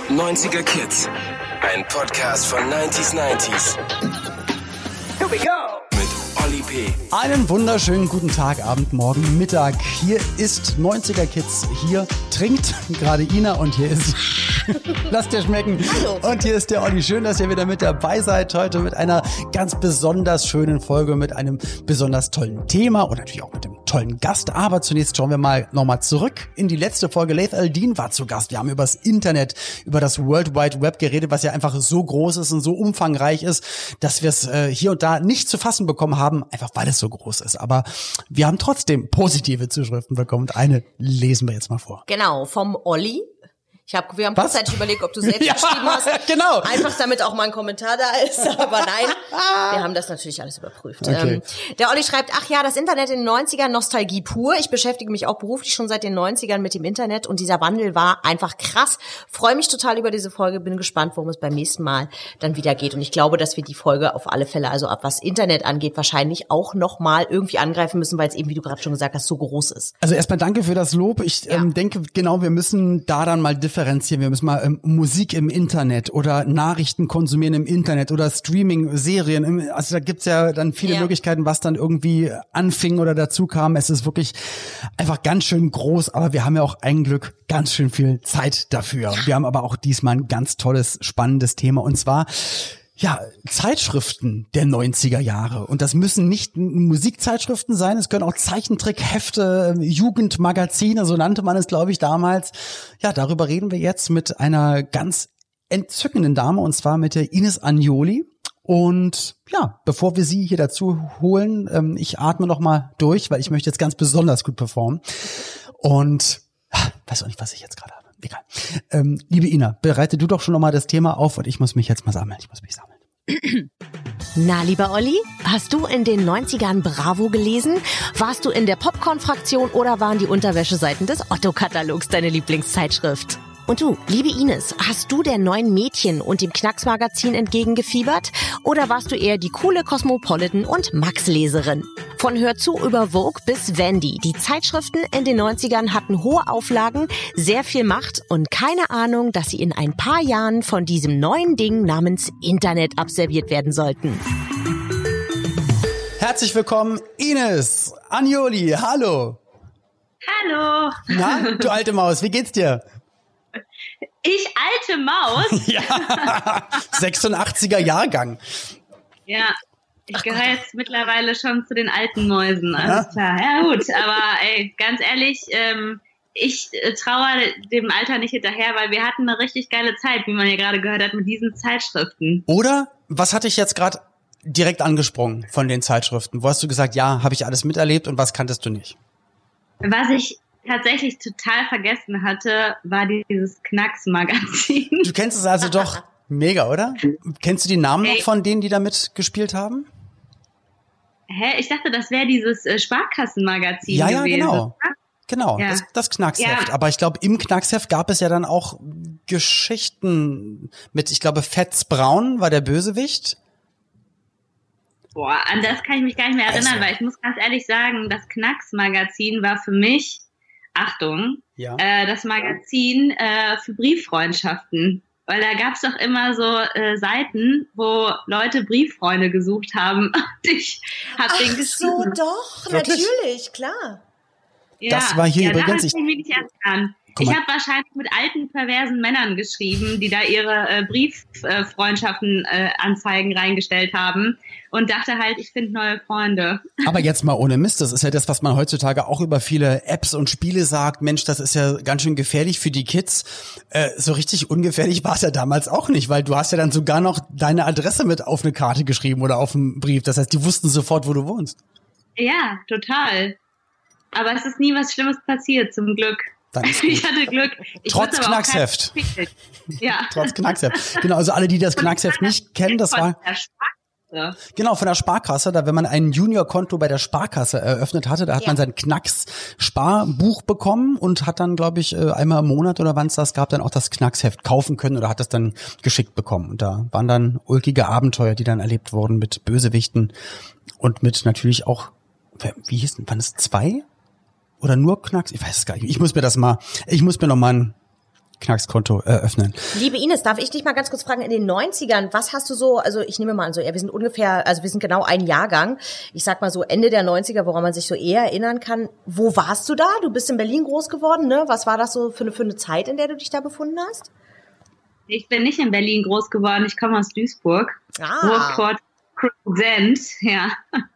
90er Kids. Ein Podcast von 90s. Here we go! Mit Olli P. Einen wunderschönen guten Tag, Abend, Morgen, Mittag. Hier ist 90er Kids. Hier trinkt gerade Ina und hier ist... Lasst dir schmecken. Hallo. Und hier ist der Olli. Schön, dass ihr wieder mit dabei seid. Heute mit einer ganz besonders schönen Folge, mit einem besonders tollen Thema und natürlich auch mit einem tollen Gast. Aber zunächst schauen wir nochmal zurück in die letzte Folge. Laith Al-Deen war zu Gast. Wir haben über das Internet, über das World Wide Web geredet, was ja einfach so groß ist und so umfangreich ist, dass wir es hier und da nicht zu fassen bekommen haben, einfach weil es so groß ist. Aber wir haben trotzdem positive Zuschriften bekommen und eine lesen wir jetzt mal vor. Genau, vom Olli. Wir haben kurzzeitig überlegt, ob du selbst geschrieben hast. Genau. Einfach damit auch mal ein Kommentar da ist. Aber nein, wir haben das natürlich alles überprüft. Okay. Der Olli schreibt, ach ja, das Internet in den 90ern, Nostalgie pur. Ich beschäftige mich auch beruflich schon seit den 90ern mit dem Internet und dieser Wandel war einfach krass. Freue mich total über diese Folge, bin gespannt, worum es beim nächsten Mal dann wieder geht. Und ich glaube, dass wir die Folge auf alle Fälle, also ab was Internet angeht, wahrscheinlich auch nochmal irgendwie angreifen müssen, weil es eben, wie du gerade schon gesagt hast, so groß ist. Also erstmal danke für das Lob. Ich denke, genau, wir müssen da dann mal differenzieren. Wir müssen mal Musik im Internet oder Nachrichten konsumieren im Internet oder Streaming, Serien. Also da gibt's ja dann viele Möglichkeiten, was dann irgendwie anfing oder dazu kam. Es ist wirklich einfach ganz schön groß, aber wir haben ja auch ein Glück ganz schön viel Zeit dafür. Wir haben aber auch diesmal ein ganz tolles, spannendes Thema und zwar Zeitschriften der 90er Jahre. Und das müssen nicht Musikzeitschriften sein, es können auch Zeichentrickhefte, Jugendmagazine, so nannte man es, glaube ich, damals. Ja, darüber reden wir jetzt mit einer ganz entzückenden Dame, und zwar mit der Ines Agnoli. Und ja, bevor wir sie hier dazu holen, ich atme noch mal durch, weil ich möchte jetzt ganz besonders gut performen. Und weiß auch nicht, was ich jetzt gerade habe. Egal. Liebe Ina, bereite du doch schon nochmal das Thema auf und ich muss mich jetzt mal sammeln. Ich muss mich sammeln. Na, lieber Olli, hast du in den 90ern Bravo gelesen? Warst du in der Popcorn-Fraktion oder waren die Unterwäscheseiten des Otto-Katalogs deine Lieblingszeitschrift? Und du, liebe Ines, hast du der neuen Mädchen und dem Knacks-Magazin entgegengefiebert? Oder warst du eher die coole Cosmopolitan- und Max-Leserin? Von Hör zu über Vogue bis Wendy. Die Zeitschriften in den 90ern hatten hohe Auflagen, sehr viel Macht und keine Ahnung, dass sie in ein paar Jahren von diesem neuen Ding namens Internet abserviert werden sollten. Herzlich willkommen, Ines Agnoli. Hallo. Hallo. Na, du alte Maus, wie geht's dir? Ich alte Maus? Ja, 86er Jahrgang. Ja, ich gehöre jetzt mittlerweile schon zu den alten Mäusen. Alles klar. Ja gut, aber ganz ehrlich, ich trauere dem Alter nicht hinterher, weil wir hatten eine richtig geile Zeit, wie man ja gerade gehört hat, mit diesen Zeitschriften. Oder, was hatte ich jetzt gerade direkt angesprochen von den Zeitschriften? Wo hast du gesagt, ja, habe ich alles miterlebt und was kanntest du nicht? Was ich tatsächlich total vergessen hatte, war dieses Knacks-Magazin. Du kennst es also doch mega, oder? Kennst du die Namen noch von denen, die da mitgespielt haben? Hä? Ich dachte, das wäre dieses Sparkassenmagazin gewesen. Ja, genau. Genau, Ja. das Knacksheft. Ja. Aber ich glaube, im Knacksheft gab es ja dann auch Geschichten mit, ich glaube, Fetz Braun war der Bösewicht. Boah, an das kann ich mich gar nicht mehr erinnern, weil ich muss ganz ehrlich sagen, das Knacks-Magazin war für mich, Achtung, das Magazin für Brieffreundschaften. Weil da gab's doch immer so Seiten, wo Leute Brieffreunde gesucht haben. Ich hab den geschrieben. So, doch, Wirklich? natürlich, klar. Ja, Das war hier übrigens- Ich mich nicht erinnern. Guck Ich mal. habe wahrscheinlich mit alten, perversen Männern geschrieben, die da ihre Brieffreundschaften-Anzeigen reingestellt haben und dachte halt, ich finde neue Freunde. Aber jetzt mal ohne Mist, das ist ja das, was man heutzutage auch über viele Apps und Spiele sagt. Mensch, das ist ja ganz schön gefährlich für die Kids. So richtig ungefährlich war es ja damals auch nicht, weil du hast ja dann sogar noch deine Adresse mit auf eine Karte geschrieben oder auf einen Brief. Das heißt, die wussten sofort, wo du wohnst. Ja, total. Aber es ist nie was Schlimmes passiert, zum Glück. Dann ist gut. Ich hatte Glück. Ich Trotz wusste aber auch Knacksheft. kein- Ja. Trotz Knacksheft. Genau, also alle, die das Knacksheft nicht kennen, das war... Von der Sparkasse. Genau, von der Sparkasse, da wenn man ein Juniorkonto bei der Sparkasse eröffnet hatte, da hat man sein Knacks-Sparbuch bekommen und hat dann, glaube ich, einmal im Monat oder wann es das gab, dann auch das Knacksheft kaufen können oder hat das dann geschickt bekommen. Und da waren dann ulkige Abenteuer, die dann erlebt wurden mit Bösewichten und mit natürlich auch, wie hieß denn, waren es 2? Oder nur Knacks? Ich weiß es gar nicht. Ich muss mir noch mal ein Knackskonto eröffnen. Liebe Ines, darf ich dich mal ganz kurz fragen, in den 90ern, was hast du so, also ich nehme mal an, so, ja, wir sind genau ein Jahrgang, ich sag mal so Ende der 90er, woran man sich so eher erinnern kann. Wo warst du da? Du bist in Berlin groß geworden, ne? Was war das so für eine Zeit, in der du dich da befunden hast? Ich bin nicht in Berlin groß geworden, ich komme aus Duisburg. Ruhrpott, ja.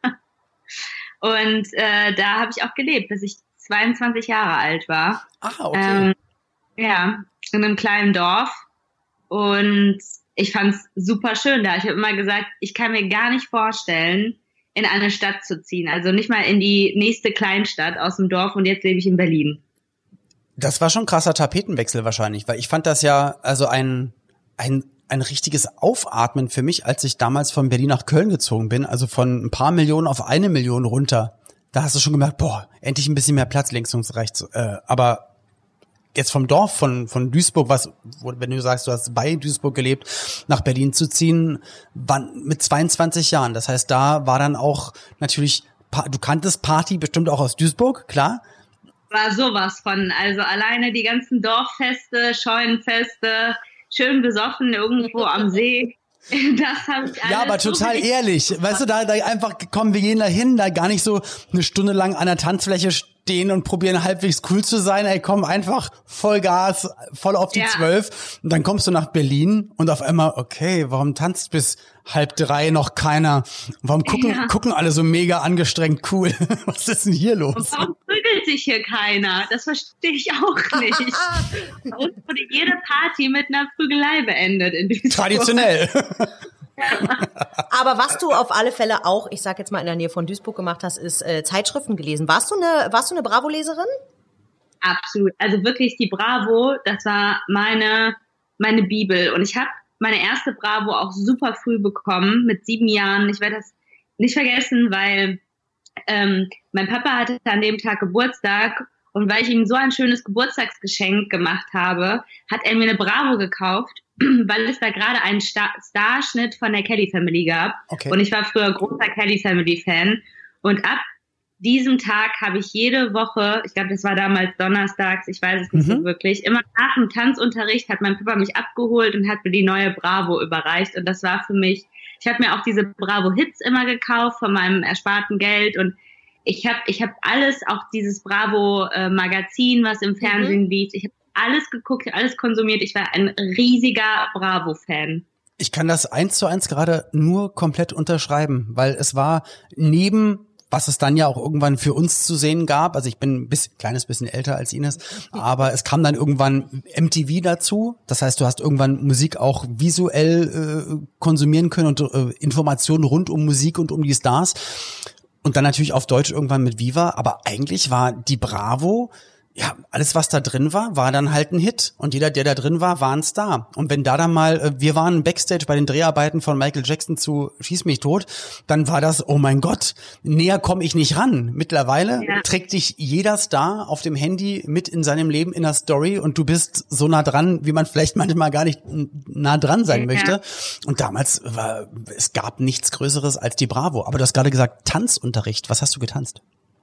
Und da habe ich auch gelebt, bis ich 22 Jahre alt war. Okay. Ja, in einem kleinen Dorf. Und ich fand's super schön da. Ich habe immer gesagt, ich kann mir gar nicht vorstellen, in eine Stadt zu ziehen. Also nicht mal in die nächste Kleinstadt aus dem Dorf, und jetzt lebe ich in Berlin. Das war schon ein krasser Tapetenwechsel wahrscheinlich, weil ich fand das ja also ein richtiges Aufatmen für mich, als ich damals von Berlin nach Köln gezogen bin, also von ein paar Millionen auf 1 Million runter. Da hast du schon gemerkt, boah, endlich ein bisschen mehr Platz links und rechts. Aber jetzt vom Dorf, von Duisburg, wenn du sagst, du hast bei Duisburg gelebt, nach Berlin zu ziehen, mit 22 Jahren. Das heißt, da war dann auch natürlich, du kanntest Party bestimmt auch aus Duisburg, klar? War sowas von, also alleine die ganzen Dorffeste, Scheunenfeste, schön besoffen irgendwo am See. Das habe ich alles. Ja, aber total ehrlich. Weißt du, da einfach, komm, wir gehen da hin, da gar nicht so eine Stunde lang an der Tanzfläche stehen und probieren halbwegs cool zu sein. Ey, komm, einfach voll Gas, voll auf die 12. Und dann kommst du nach Berlin und auf einmal, okay, warum tanzt bis 2:30 noch keiner? Warum gucken alle so mega angestrengt cool? Was ist denn hier los? Und warum prügelt sich hier keiner? Das verstehe ich auch nicht. Bei uns wurde jede Party mit einer Prügelei beendet in Duisburg. Traditionell. Aber was du auf alle Fälle auch, ich sag jetzt mal in der Nähe von Duisburg gemacht hast, ist Zeitschriften gelesen. Warst du eine Bravo-Leserin? Absolut. Also wirklich die Bravo, das war meine Bibel. Und ich habe meine erste Bravo auch super früh bekommen, mit 7 Jahren. Ich werde das nicht vergessen, weil mein Papa hatte an dem Tag Geburtstag, und weil ich ihm so ein schönes Geburtstagsgeschenk gemacht habe, hat er mir eine Bravo gekauft, weil es da gerade einen Starschnitt von der Kelly Family gab. Okay. Und ich war früher großer Kelly Family Fan. Und ab diesem Tag habe ich jede Woche, ich glaube, das war damals donnerstags, ich weiß es nicht so wirklich, immer nach dem Tanzunterricht hat mein Papa mich abgeholt und hat mir die neue Bravo überreicht. Und das war für mich, ich habe mir auch diese Bravo-Hits immer gekauft von meinem ersparten Geld, und ich hab alles, auch dieses Bravo-Magazin, was im Fernsehen lief, ich habe alles geguckt, alles konsumiert. Ich war ein riesiger Bravo-Fan. Ich kann das 1:1 gerade nur komplett unterschreiben, weil es war neben, was es dann ja auch irgendwann für uns zu sehen gab, also ich bin ein kleines bisschen älter als Ines, aber es kam dann irgendwann MTV dazu. Das heißt, du hast irgendwann Musik auch visuell konsumieren können und Informationen rund um Musik und um die Stars. Und dann natürlich auf Deutsch irgendwann mit Viva. Aber eigentlich war die Bravo, ja, alles, was da drin war dann halt ein Hit. Und jeder, der da drin war ein Star. Und wenn da dann mal, wir waren Backstage bei den Dreharbeiten von Michael Jackson zu Schieß mich tot, dann war das, oh mein Gott, näher komme ich nicht ran. Mittlerweile trägt dich jeder Star auf dem Handy mit in seinem Leben in der Story, und du bist so nah dran, wie man vielleicht manchmal gar nicht nah dran sein möchte. Und damals es gab nichts Größeres als die Bravo. Aber du hast gerade gesagt, Tanzunterricht. Was hast du getanzt?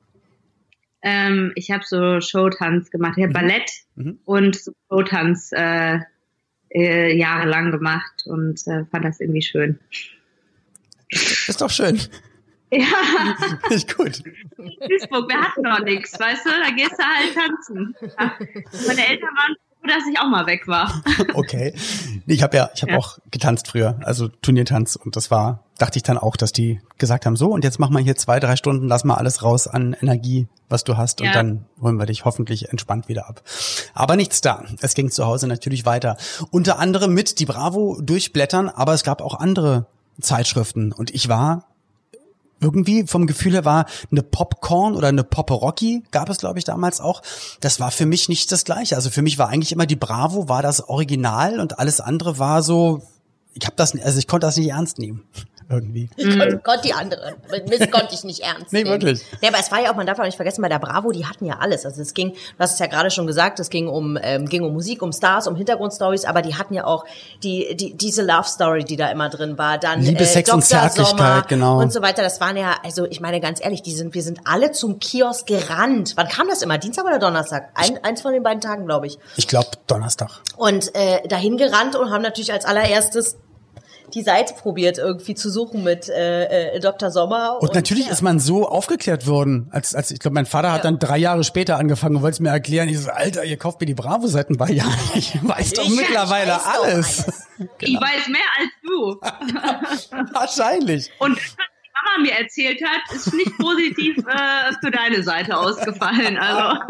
Ich habe so Showtanz gemacht. Ich habe Ballett und so Showtanz jahrelang gemacht und fand das irgendwie schön. Ist doch schön. Ja. Ist gut. Duisburg, wir hatten noch nichts, weißt du? Da gehst du halt tanzen. Ja. Meine Eltern waren froh, dass ich auch mal weg war. Okay. Ich habe auch getanzt früher, also Turniertanz, und das dachte ich dann auch, dass die gesagt haben, so, und jetzt mach mal hier 2-3 Stunden, lass mal alles raus an Energie, was du hast, und dann holen wir dich hoffentlich entspannt wieder ab. Aber nichts da. Es ging zu Hause natürlich weiter. Unter anderem mit die Bravo durchblättern, aber es gab auch andere Zeitschriften, und ich war irgendwie vom Gefühl her war eine Popcorn oder eine Pop-Rocky, gab es, glaube ich, damals auch. Das war für mich nicht das Gleiche. Also für mich war eigentlich immer die Bravo war das Original, und alles andere war so, ich konnte das nicht ernst nehmen. irgendwie. Ich konnte die anderen. Das konnte ich nicht ernst nehmen. Nee, wirklich. Ja, aber es war ja auch, man darf auch nicht vergessen, bei der Bravo, die hatten ja alles. Also es ging, du hast es ja gerade schon gesagt, es ging um Musik, um Stars, um Hintergrundstories, aber die hatten ja auch diese Love Story, die da immer drin war. Dann Liebe, Sex und Zärtlichkeit, genau. Und so weiter. Das waren ja, also ich meine ganz ehrlich, wir sind alle zum Kiosk gerannt. Wann kam das immer? Dienstag oder Donnerstag? Eins von den beiden Tagen, glaube ich. Ich glaube Donnerstag. Und dahin gerannt und haben natürlich als allererstes die Seite probiert irgendwie zu suchen mit Dr. Sommer. Und natürlich ist man so aufgeklärt worden, als ich glaube, mein Vater hat dann 3 Jahre später angefangen und wollte es mir erklären. Ich so, Alter, ihr kauft mir die Bravo-Seiten bei. Ja, ich weiß doch mittlerweile alles. Genau. Ich weiß mehr als du. Wahrscheinlich. Und das, was die Mama mir erzählt hat, ist nicht positiv für deine Seite ausgefallen. Also.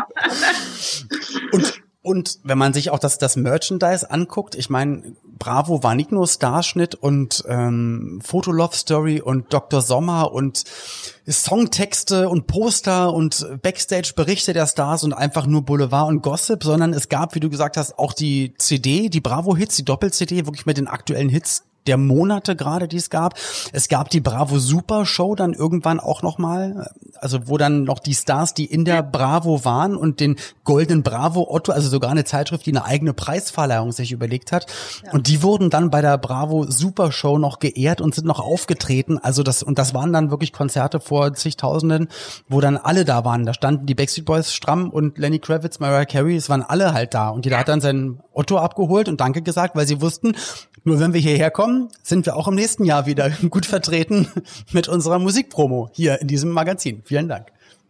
Und wenn man sich auch das Merchandise anguckt, ich meine, Bravo war nicht nur Starschnitt und Foto-Love-Story und Dr. Sommer und Songtexte und Poster und Backstage-Berichte der Stars und einfach nur Boulevard und Gossip, sondern es gab, wie du gesagt hast, auch die CD, die Bravo-Hits, die Doppel-CD, wirklich mit den aktuellen Hits der Monate gerade, die es gab. Es gab die Bravo Super Show dann irgendwann auch nochmal, also wo dann noch die Stars, die in der Bravo waren und den goldenen Bravo Otto, also sogar eine Zeitschrift, die eine eigene Preisverleihung sich überlegt hat. Ja. Und die wurden dann bei der Bravo Super Show noch geehrt und sind noch aufgetreten. Also das waren dann wirklich Konzerte vor zigtausenden, wo dann alle da waren. Da standen die Backstreet Boys stramm und Lenny Kravitz, Mariah Carey, es waren alle halt da. Und jeder hat dann seinen Otto abgeholt und Danke gesagt, weil sie wussten, nur wenn wir hierher kommen, sind wir auch im nächsten Jahr wieder gut vertreten mit unserer Musikpromo hier in diesem Magazin. Vielen Dank.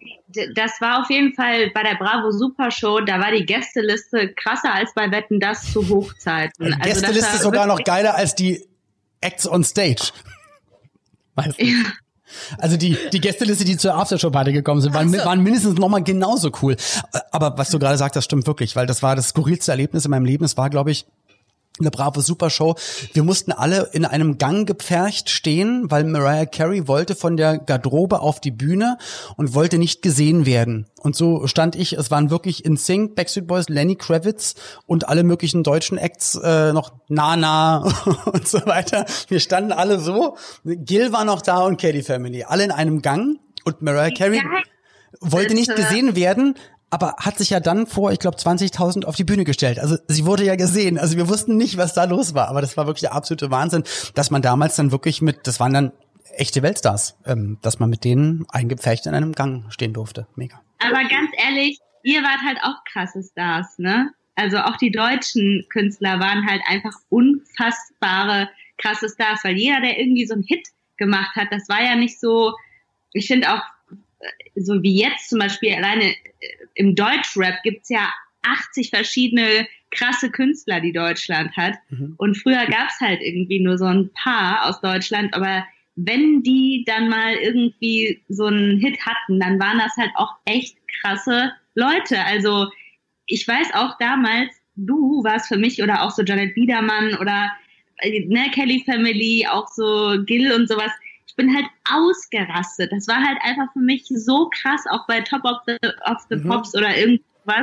Das war auf jeden Fall bei der Bravo Super Show, da war die Gästeliste krasser als bei Wetten, das zu Hochzeiten. Die Gästeliste ist sogar noch geiler als die Acts on Stage. Weißt du? Ja. Also die Gästeliste, die zur Aftershow-Party gekommen sind, waren mindestens nochmal genauso cool. Aber was du gerade sagst, das stimmt wirklich, weil das war das skurrilste Erlebnis in meinem Leben. Es war, glaube ich, eine Bravo Super Show. Wir mussten alle in einem Gang gepfercht stehen, weil Mariah Carey wollte von der Garderobe auf die Bühne und wollte nicht gesehen werden. Und so stand ich, es waren wirklich NSYNC, Backstreet Boys, Lenny Kravitz und alle möglichen deutschen Acts, noch Nana und so weiter. Wir standen alle so. Gil war noch da und Katy Family. Alle in einem Gang und Mariah Carey wollte nicht gesehen werden, aber hat sich ja dann vor, ich glaube, 20.000 auf die Bühne gestellt. Also sie wurde ja gesehen. Also wir wussten nicht, was da los war. Aber das war wirklich der absolute Wahnsinn, dass man damals dann wirklich das waren dann echte Weltstars, dass man mit denen eingepfercht in einem Gang stehen durfte. Mega. Aber ganz ehrlich, ihr wart halt auch krasse Stars, ne? Also auch die deutschen Künstler waren halt einfach unfassbare, krasse Stars. Weil jeder, der irgendwie so einen Hit gemacht hat, das war ja nicht so, ich finde auch, so wie jetzt zum Beispiel alleine im Deutschrap gibt's ja 80 verschiedene krasse Künstler, die Deutschland hat. Mhm. Und früher gab's halt irgendwie nur so ein paar aus Deutschland, aber wenn die dann mal irgendwie so einen Hit hatten, dann waren das halt auch echt krasse Leute. Also ich weiß auch damals, du warst für mich oder auch so Janet Biedermann oder Kelly Family, auch so Gil und sowas. Ich bin halt ausgerastet. Das war halt einfach für mich so krass, auch bei Top of the Pops oder irgendwas.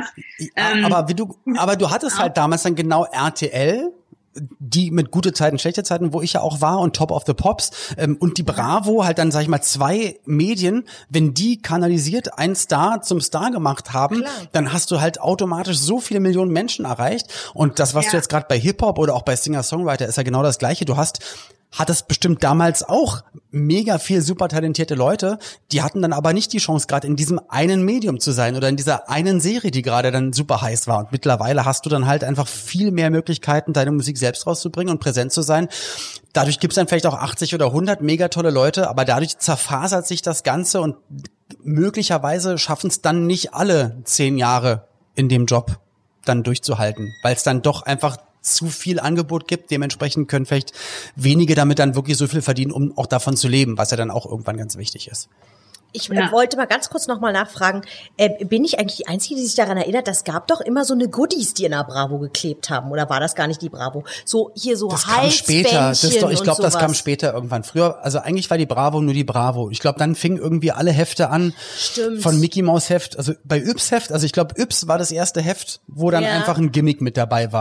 Aber du hattest halt damals dann genau RTL, die mit gute Zeiten, schlechte Zeiten, wo ich ja auch war, und Top of the Pops und die Bravo, halt dann, sag ich mal, 2 Medien, wenn die kanalisiert einen Star zum Star gemacht haben, dann hast du halt automatisch so viele Millionen Menschen erreicht. Und das, was du jetzt gerade bei Hip-Hop oder auch bei Singer-Songwriter, ist ja genau das Gleiche. Du hattest bestimmt damals auch mega viel super talentierte Leute, die hatten dann aber nicht die Chance, gerade in diesem einen Medium zu sein oder in dieser einen Serie, die gerade dann super heiß war. Und mittlerweile hast du dann halt einfach viel mehr Möglichkeiten, deine Musik selbst rauszubringen und präsent zu sein. Dadurch gibt's dann vielleicht auch 80 oder 100 mega tolle Leute, aber dadurch zerfasert sich das Ganze und möglicherweise schaffen es dann nicht alle 10 Jahre in dem Job dann durchzuhalten, weil es dann doch einfach zu viel Angebot gibt. Dementsprechend können vielleicht wenige damit dann wirklich so viel verdienen, um auch davon zu leben, was ja dann auch irgendwann ganz wichtig ist. Ich wollte mal ganz kurz nochmal nachfragen, bin ich eigentlich die Einzige, die sich daran erinnert, das gab doch immer so eine Goodies, die in der Bravo geklebt haben, oder war das gar nicht die Bravo? So hier so das kam später. Ich glaube, das kam später irgendwann. Früher, also eigentlich war die Bravo nur die Bravo. Ich glaube, dann fingen irgendwie alle Hefte an. Stimmt. Von Mickey Maus Heft, also bei Yps Heft, also ich glaube, Yps war das erste Heft, wo dann einfach ein Gimmick mit dabei war.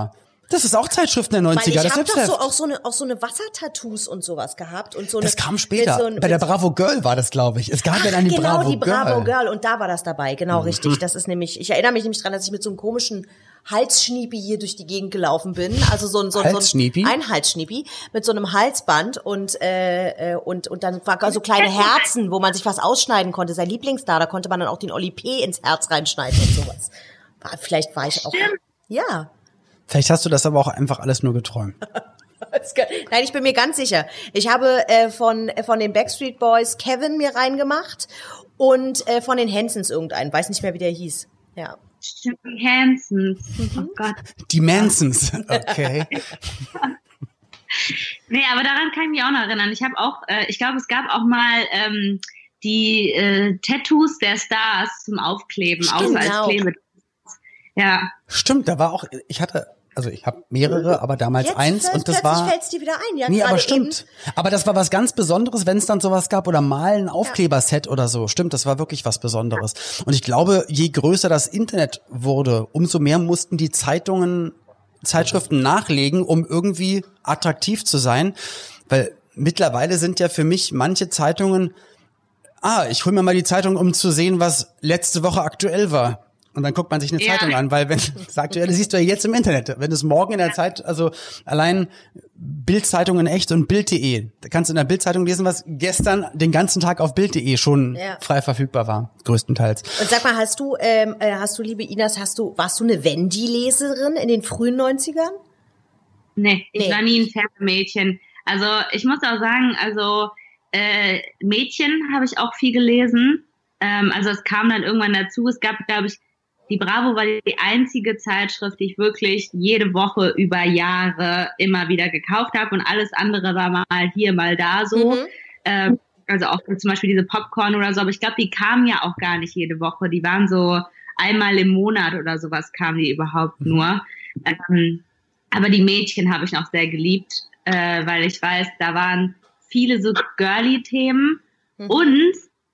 Das ist auch Zeitschriften der 90er. Weil ich das habe doch auch so eine Wassertattoos und sowas gehabt. Und so eine, das kam später. Bei der Bravo Girl war das, glaube ich. Es gab ja dann die Bravo Girl. Und da war das dabei. Genau, richtig. Das ist nämlich, ich erinnere mich nämlich dran, dass ich mit so einem komischen Halsschniepi hier durch die Gegend gelaufen bin. Also ein Halsschniepi mit so einem Halsband und dann war so kleine Herzen, wo man sich was ausschneiden konnte. Sein Lieblingsstar, da konnte man dann auch den Oli P. ins Herz reinschneiden und sowas. Vielleicht war ich auch. Ja. Vielleicht hast du das aber auch einfach alles nur geträumt. Nein, ich bin mir ganz sicher. Ich habe von den Backstreet Boys Kevin mir reingemacht und von den Hansons irgendeinen. Weiß nicht mehr, wie der hieß. Ja. Stimmt, die Hansons. Oh Gott. Die Mansons. Okay. Nee, aber daran kann ich mich auch noch erinnern. Ich habe auch, ich glaube, es gab auch mal die Tattoos der Stars zum Aufkleben, außer als Klebe. Ja. Stimmt, da war auch, ich habe mehrere, aber damals eins und das war. Fällt's dir wieder ein, ja. Nee, aber stimmt. Aber das war was ganz Besonderes, wenn es dann sowas gab oder mal ein Aufkleberset oder so. Stimmt, das war wirklich was Besonderes. Und ich glaube, je größer das Internet wurde, umso mehr mussten die Zeitschriften nachlegen, um irgendwie attraktiv zu sein. Weil mittlerweile sind ja für mich manche Zeitungen, ich hol mir mal die Zeitung, um zu sehen, was letzte Woche aktuell war. Und dann guckt man sich eine Zeitung an, weil wenn das Aktuelle siehst du ja jetzt im Internet. Wenn es morgen in der Zeit, also allein Bild-Zeitung in echt und Bild.de, da kannst du in der Bild-Zeitung lesen, was gestern den ganzen Tag auf Bild.de schon frei verfügbar war, größtenteils. Und sag mal, hast du, liebe Inas, warst du eine Wendy-Leserin in den frühen 90ern? Nee, ich war nie ein Pferdemädchen. Also ich muss auch sagen, Mädchen habe ich auch viel gelesen. Also es kam dann irgendwann dazu. Es gab, glaube ich, die Bravo war die einzige Zeitschrift, die ich wirklich jede Woche über Jahre immer wieder gekauft habe und alles andere war mal hier, mal da so. Also auch zum Beispiel diese Popcorn oder so, aber ich glaube, die kamen ja auch gar nicht jede Woche. Die waren so einmal im Monat oder sowas kamen die überhaupt nur. Aber die Mädchen habe ich noch sehr geliebt, weil ich weiß, da waren viele so girly-Themen und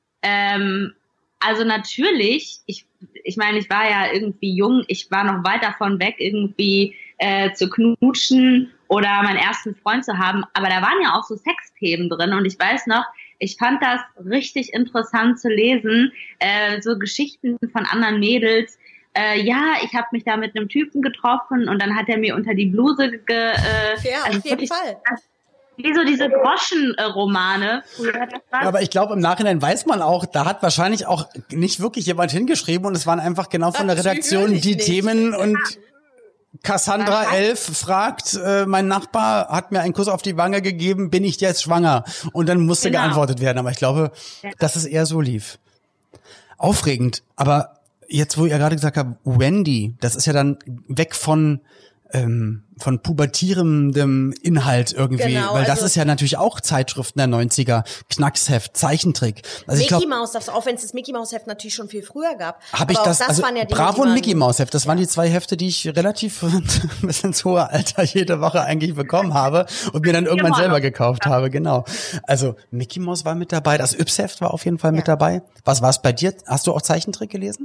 also natürlich, ich meine, ich war ja irgendwie jung, ich war noch weit davon weg, irgendwie zu knutschen oder meinen ersten Freund zu haben, aber da waren ja auch so Sexthemen drin und ich weiß noch, ich fand das richtig interessant zu lesen, so Geschichten von anderen Mädels. Ich habe mich da mit einem Typen getroffen und dann hat er mir unter die Bluse auf jeden Fall. Wie so diese Groschenromane. Aber ich glaube, im Nachhinein weiß man auch, da hat wahrscheinlich auch nicht wirklich jemand hingeschrieben und es waren einfach genau von der Redaktion die Themen und Cassandra 11 fragt, mein Nachbar hat mir einen Kuss auf die Wange gegeben, bin ich jetzt schwanger? Und dann musste geantwortet werden. Aber ich glaube, dass es eher so lief. Aufregend. Aber jetzt, wo ihr gerade gesagt habt, Wendy, das ist ja dann weg von pubertierendem Inhalt irgendwie, weil das ist ja natürlich auch Zeitschriften der 90er, Knacksheft, Zeichentrick. Also Mickey Mouse, auch wenn es das Mickey Mouse Heft natürlich schon viel früher gab. Habe ich das, also waren ja die, Bravo und Mickey Mouse Heft, das waren die zwei Hefte, die ich relativ bis ins hohe Alter jede Woche eigentlich bekommen habe und mir dann irgendwann selber gekauft habe, genau. Also Mickey Mouse war mit dabei, das Yps-Heft war auf jeden Fall mit dabei. Was war es bei dir? Hast du auch Zeichentrick gelesen?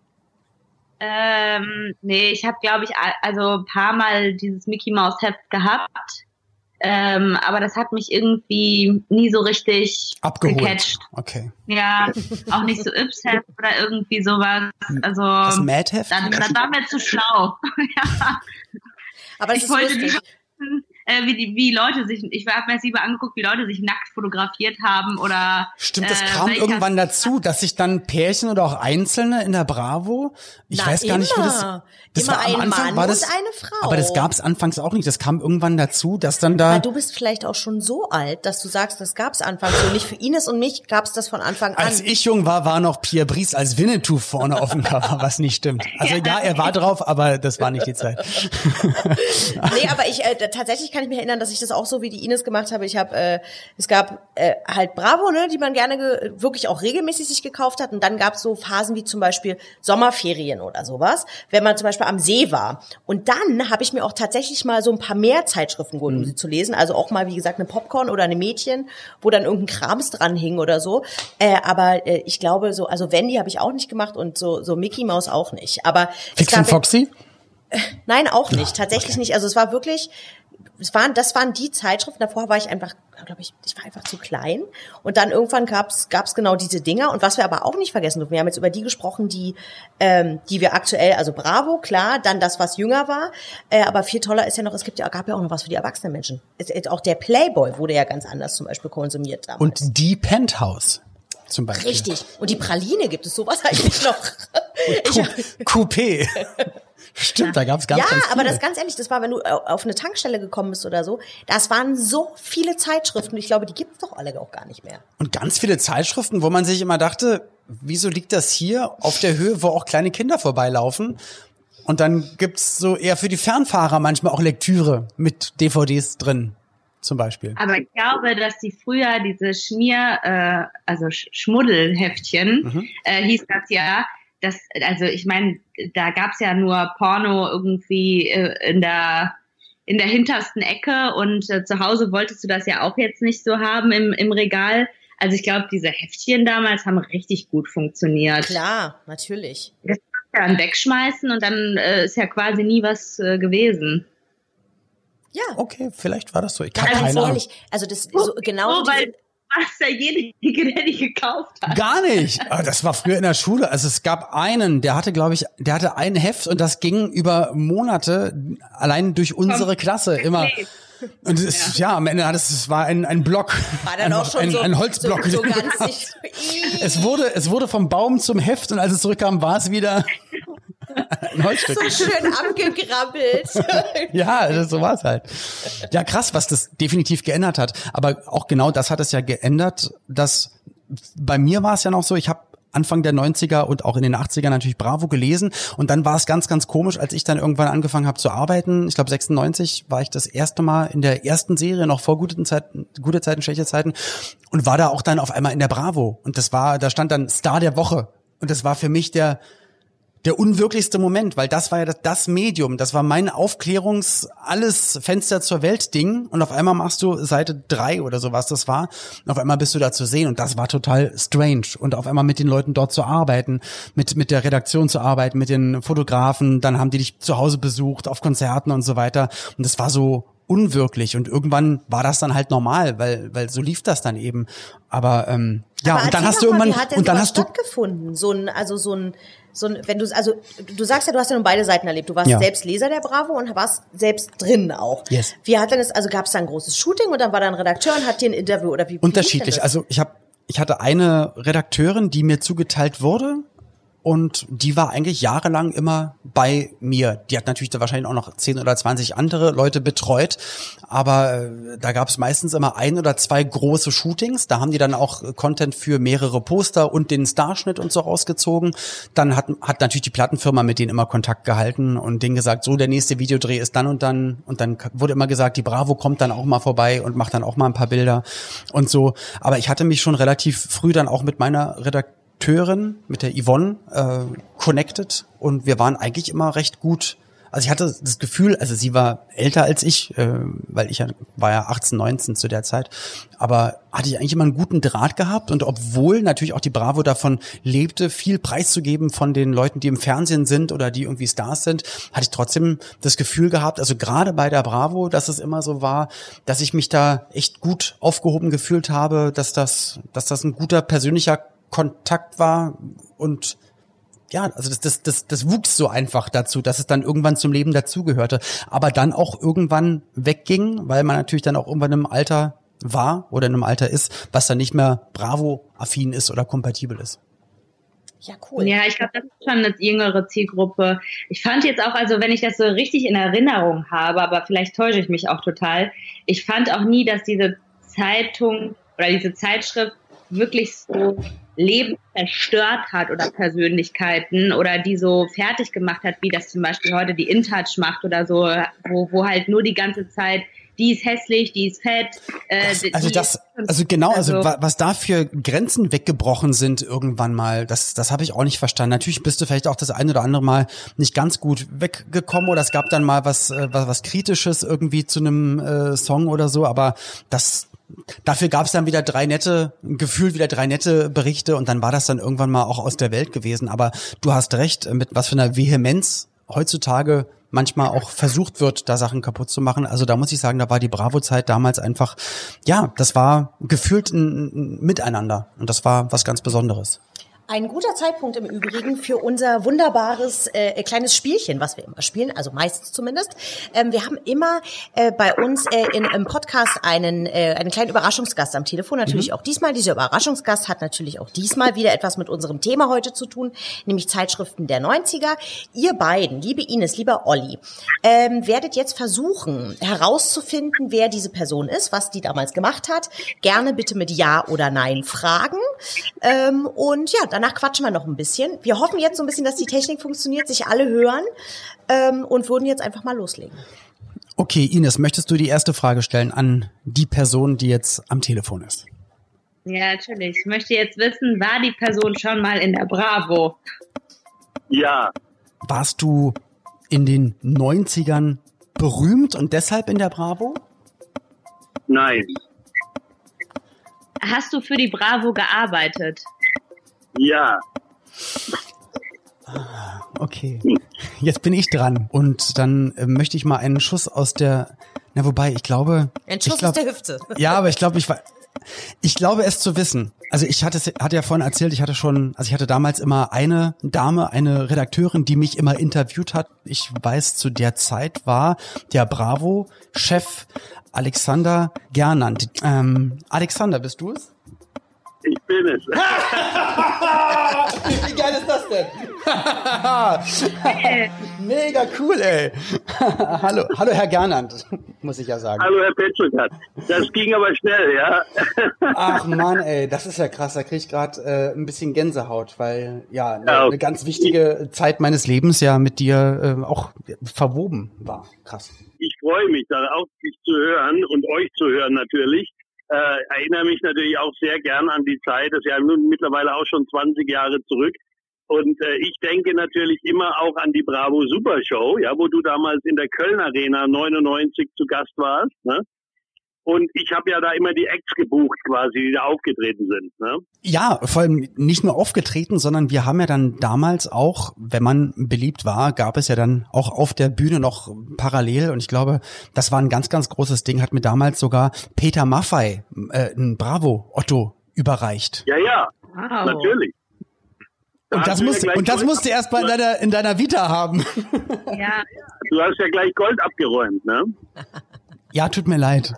Nee, ich habe, glaube ich, ein paar Mal dieses Mickey Mouse Heft gehabt, aber das hat mich irgendwie nie so richtig gecatcht. Okay. Ja, auch nicht so Yps-Heft oder irgendwie sowas. Also das Mad-Heft? Das war mir zu schlau. Ja. Aber ich wollte lieber wie Leute sich, ich habe mir jetzt lieber angeguckt, wie Leute sich nackt fotografiert haben oder. Stimmt, das kam irgendwann dazu, dass sich dann Pärchen oder auch Einzelne in der Bravo, ich weiß gar nicht, wie das war am Anfang, war das, und eine Frau. Aber das gab's anfangs auch nicht, das kam irgendwann dazu, dass dann da. Aber du bist vielleicht auch schon so alt, dass du sagst, das gab's anfangs so. Nicht für Ines und mich gab's das von Anfang an. Als ich jung war noch Pierre Brice als Winnetou vorne auf dem Cover, was nicht stimmt. Also ja, er war drauf, aber das war nicht die Zeit. Nee, aber tatsächlich kann ich mich erinnern, dass ich das auch so wie die Ines gemacht habe. Es gab halt Bravo, ne, die man gerne wirklich auch regelmäßig sich gekauft hat. Und dann gab es so Phasen wie zum Beispiel Sommerferien oder sowas, wenn man zum Beispiel am See war. Und dann habe ich mir auch tatsächlich mal so ein paar mehr Zeitschriften geholt, um sie zu lesen. Also auch mal, wie gesagt, eine Popcorn oder eine Mädchen, wo dann irgendein Krams dran hing oder so. Aber ich glaube so, also Wendy habe ich auch nicht gemacht und so Mickey Mouse auch nicht. Aber Fix und Foxy? Nein, auch nicht. Tatsächlich nicht. Also es war wirklich, das waren die Zeitschriften. Davor war ich einfach, glaube ich war einfach zu klein. Und dann irgendwann gab's genau diese Dinger. Und was wir aber auch nicht vergessen dürfen, wir haben jetzt über die gesprochen, die wir aktuell, also Bravo, klar, dann das, was jünger war. Aber viel toller ist ja noch, gab ja auch noch was für die erwachsenen Menschen. Auch der Playboy wurde ja ganz anders zum Beispiel konsumiert damals. Und die Penthouse zum Beispiel. Richtig. Und die Praline gibt es sowas eigentlich noch. Coupé. Stimmt, da gab's ganz viele. Ja, aber das ganz ehrlich, das war, wenn du auf eine Tankstelle gekommen bist oder so, das waren so viele Zeitschriften. Ich glaube, die gibt's doch alle auch gar nicht mehr. Und ganz viele Zeitschriften, wo man sich immer dachte, wieso liegt das hier auf der Höhe, wo auch kleine Kinder vorbeilaufen? Und dann gibt's so eher für die Fernfahrer manchmal auch Lektüre mit DVDs drin, zum Beispiel. Aber ich glaube, dass die früher diese Schmuddelheftchen, hieß das ja, ich meine, da gab's ja nur Porno irgendwie in der hintersten Ecke und zu Hause wolltest du das ja auch jetzt nicht so haben im Regal. Also ich glaube, diese Heftchen damals haben richtig gut funktioniert. Klar, natürlich. Das kannst du dann wegschmeißen und dann ist ja quasi nie was gewesen. Ja. Okay, vielleicht war das so. Ich habe keine Ahnung. Also das so genau. Weil was ja jede die gekauft hat. Gar nicht. Das war früher in der Schule. Also es gab einen, der hatte ein Heft und das ging über Monate allein durch unsere Klasse immer. Und am Ende war ein Block. War dann auch schon ein Holzblock. So ganz nicht. Es wurde vom Baum zum Heft und als es zurückkam, war es wieder ein Holzstück. So schön abgegrabbelt. Ja, so war es halt. Ja, krass, was das definitiv geändert hat. Aber auch genau das hat es ja geändert, dass bei mir war es ja noch so, ich habe Anfang der 90er und auch in den 80ern natürlich Bravo gelesen und dann war es ganz, ganz komisch, als ich dann irgendwann angefangen habe zu arbeiten. Ich glaube 96 war ich das erste Mal in der ersten Serie, noch vor gute Zeiten, schlechte Zeiten und war da auch dann auf einmal in der Bravo und da stand dann Star der Woche und das war für mich der unwirklichste Moment, weil das war ja das Medium, das war mein alles Fenster zur Welt Ding und auf einmal machst du Seite 3 oder so, was das war, und auf einmal bist du da zu sehen und das war total strange und auf einmal mit den Leuten dort zu arbeiten, mit der Redaktion zu arbeiten, mit den Fotografen, dann haben die dich zu Hause besucht, auf Konzerten und so weiter und das war so unwirklich und irgendwann war das dann halt normal, weil so lief das dann eben, aber und dann hast du irgendwann und dann hast du stattgefunden, wenn du sagst ja, du hast ja nun beide Seiten erlebt. Du warst selbst Leser der Bravo und warst selbst drin auch. Yes. Wie hat denn gab es da ein großes Shooting und dann war da ein Redakteur und hat dir ein Interview oder wie? Unterschiedlich. Also ich hatte eine Redakteurin, die mir zugeteilt wurde. Und die war eigentlich jahrelang immer bei mir. Die hat natürlich da wahrscheinlich auch noch 10 oder 20 andere Leute betreut. Aber da gab es meistens immer 1 oder 2 große Shootings. Da haben die dann auch Content für mehrere Poster und den Starschnitt und so rausgezogen. Dann hat natürlich die Plattenfirma mit denen immer Kontakt gehalten und denen gesagt, so der nächste Videodreh ist dann und dann. Und dann wurde immer gesagt, die Bravo kommt dann auch mal vorbei und macht dann auch mal ein paar Bilder und so. Aber ich hatte mich schon relativ früh dann auch mit meiner Redakteurin, mit der Yvonne, connected und wir waren eigentlich immer recht gut. Also ich hatte das Gefühl, also sie war älter als ich, weil ich war ja 18, 19 zu der Zeit, aber hatte ich eigentlich immer einen guten Draht gehabt und obwohl natürlich auch die Bravo davon lebte, viel preiszugeben von den Leuten, die im Fernsehen sind oder die irgendwie Stars sind, hatte ich trotzdem das Gefühl gehabt, also gerade bei der Bravo, dass es immer so war, dass ich mich da echt gut aufgehoben gefühlt habe, dass das ein guter persönlicher Kontakt war und ja, also das wuchs so einfach dazu, dass es dann irgendwann zum Leben dazugehörte, aber dann auch irgendwann wegging, weil man natürlich dann auch irgendwann im Alter war oder in einem Alter ist, was dann nicht mehr Bravo-affin ist oder kompatibel ist. Ja, cool. Ja, ich glaube, das ist schon eine jüngere Zielgruppe. Ich fand jetzt auch, also wenn ich das so richtig in Erinnerung habe, aber vielleicht täusche ich mich auch total, ich fand auch nie, dass diese Zeitung oder diese Zeitschrift wirklich so Leben zerstört hat oder Persönlichkeiten oder die so fertig gemacht hat, wie das zum Beispiel heute die InTouch macht oder so, wo halt nur die ganze Zeit, die ist hässlich, die ist fett. Was da für Grenzen weggebrochen sind irgendwann mal, das habe ich auch nicht verstanden. Natürlich bist du vielleicht auch das ein oder andere Mal nicht ganz gut weggekommen oder es gab dann mal was Kritisches irgendwie zu einem Song oder so, aber dafür gab es dann wieder drei nette Berichte und dann war das dann irgendwann mal auch aus der Welt gewesen. Aber du hast recht, mit was für einer Vehemenz heutzutage manchmal auch versucht wird, da Sachen kaputt zu machen. Also da muss ich sagen, da war die Bravo-Zeit damals einfach, ja, das war gefühlt ein Miteinander und das war was ganz Besonderes. Ein guter Zeitpunkt im Übrigen für unser wunderbares kleines Spielchen, was wir immer spielen, also meistens zumindest. Wir haben immer bei uns im Podcast einen kleinen Überraschungsgast am Telefon, natürlich auch diesmal. Dieser Überraschungsgast hat natürlich auch diesmal wieder etwas mit unserem Thema heute zu tun, nämlich Zeitschriften der 90er. Ihr beiden, liebe Ines, lieber Olli, werdet jetzt versuchen herauszufinden, wer diese Person ist, was die damals gemacht hat. Gerne bitte mit Ja oder Nein fragen. Und ja, danach quatschen wir noch ein bisschen. Wir hoffen jetzt so ein bisschen, dass die Technik funktioniert, sich alle hören und würden jetzt einfach mal loslegen. Okay, Ines, möchtest du die erste Frage stellen an die Person, die jetzt am Telefon ist? Ja, natürlich. Ich möchte jetzt wissen, war die Person schon mal in der Bravo? Ja. Warst du in den 90ern berühmt und deshalb in der Bravo? Nein. Hast du für die Bravo gearbeitet? Ja. Okay, jetzt bin ich dran und dann möchte ich mal einen Schuss aus der, na wobei, ich glaube... Ein Schuss aus der Hüfte. Ja, aber ich glaube es zu wissen. Also ich hatte ja vorhin erzählt, ich hatte damals immer eine Dame, eine Redakteurin, die mich immer interviewt hat. Ich weiß, zu der Zeit war der Bravo-Chef Alexander Gernand. Alexander, bist du es? Ich bin es. Wie geil ist das denn? Mega cool, ey. Hallo Herr Gernand, muss ich ja sagen. Hallo Herr Petzokat. Das ging aber schnell, ja. Ach Mann, ey, das ist ja krass. Da kriege ich gerade ein bisschen Gänsehaut, weil ja eine ganz wichtige Zeit meines Lebens ja mit dir auch verwoben war. Krass. Ich freue mich, da auch dich zu hören und euch zu hören natürlich. Erinnere mich natürlich auch sehr gern an die Zeit, das ist ja nun mittlerweile auch schon 20 Jahre zurück. Und ich denke natürlich immer auch an die Bravo Super Show, ja, wo du damals in der Köln Arena 99 zu Gast warst, ne? Und ich habe ja da immer die Acts gebucht quasi, die da aufgetreten sind, ne? Ja, vor allem nicht nur aufgetreten, sondern wir haben ja dann damals auch, wenn man beliebt war, gab es ja dann auch auf der Bühne noch parallel, und ich glaube, das war ein ganz, ganz großes Ding, hat mir damals sogar Peter Maffay ein Bravo-Otto überreicht. Ja, wow. Natürlich. Und das musst du erst mal in deiner Vita haben. Ja. Du hast ja gleich Gold abgeräumt, ne? Ja, tut mir leid.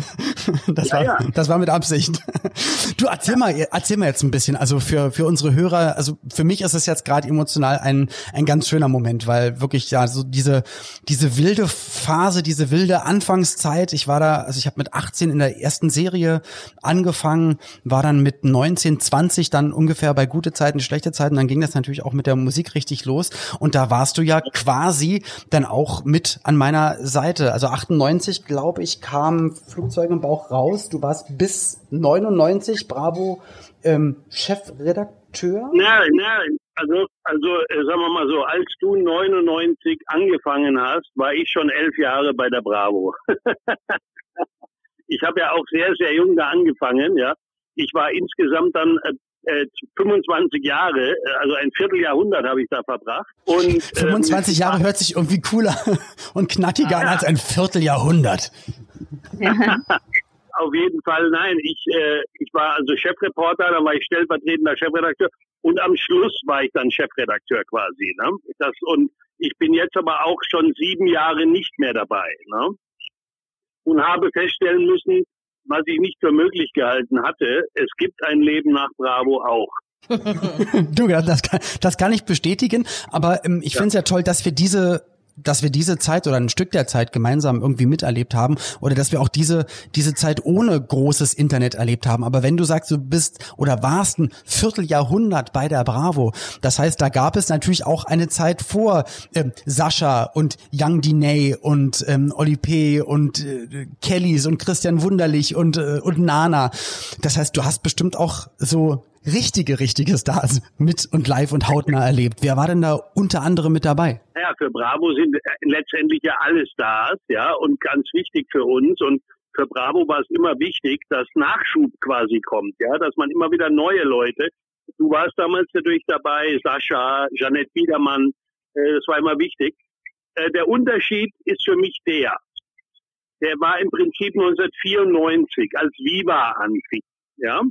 Das war mit Absicht. Du, erzähl mal jetzt ein bisschen, also für unsere Hörer, also für mich ist es jetzt gerade emotional ein ganz schöner Moment, weil wirklich ja so diese wilde Phase, diese wilde Anfangszeit, ich habe mit 18 in der ersten Serie angefangen, war dann mit 19, 20 dann ungefähr bei gute Zeiten, schlechte Zeiten, dann ging das natürlich auch mit der Musik richtig los und da warst du ja quasi dann auch mit an meiner Seite, also 98, glaube ich, kam Flugzeug im Bauch raus. Du warst bis 99 Bravo Chefredakteur? Nein, also sagen wir mal so, als du 99 angefangen hast, war ich schon 11 Jahre bei der Bravo. Ich habe ja auch sehr, sehr jung da angefangen, ja. Ich war insgesamt dann 25 Jahre, also ein Vierteljahrhundert habe ich da verbracht. Und 25 Jahre hört sich irgendwie cooler und knackiger an als ein Vierteljahrhundert. Auf jeden Fall, nein. Ich war also Chefreporter, dann war ich stellvertretender Chefredakteur und am Schluss war ich dann Chefredakteur quasi. Ne? Und ich bin jetzt aber auch schon 7 Jahre nicht mehr dabei. Ne? Und habe feststellen müssen, was ich nicht für möglich gehalten hatte, es gibt ein Leben nach Bravo auch. Du, das kann ich bestätigen, aber ich finde es ja toll, dass wir diese Zeit oder ein Stück der Zeit gemeinsam irgendwie miterlebt haben oder dass wir auch diese Zeit ohne großes Internet erlebt haben. Aber wenn du sagst, du bist oder warst ein Vierteljahrhundert bei der Bravo, das heißt, da gab es natürlich auch eine Zeit vor Sascha und Young Diney und Oli P. und Kellys und Christian Wunderlich und Nana. Das heißt, du hast bestimmt auch so richtige Stars mit und live und hautnah erlebt. Wer war denn da unter anderem mit dabei? Ja, für Bravo sind letztendlich ja alle Stars, ja, und ganz wichtig für uns. Und für Bravo war es immer wichtig, dass Nachschub quasi kommt, ja, dass man immer wieder neue Leute. Du warst damals natürlich dabei, Sascha, Jeanette Biedermann, das war immer wichtig. Der Unterschied ist für mich der war im Prinzip 1994, als Viva anfing, ja.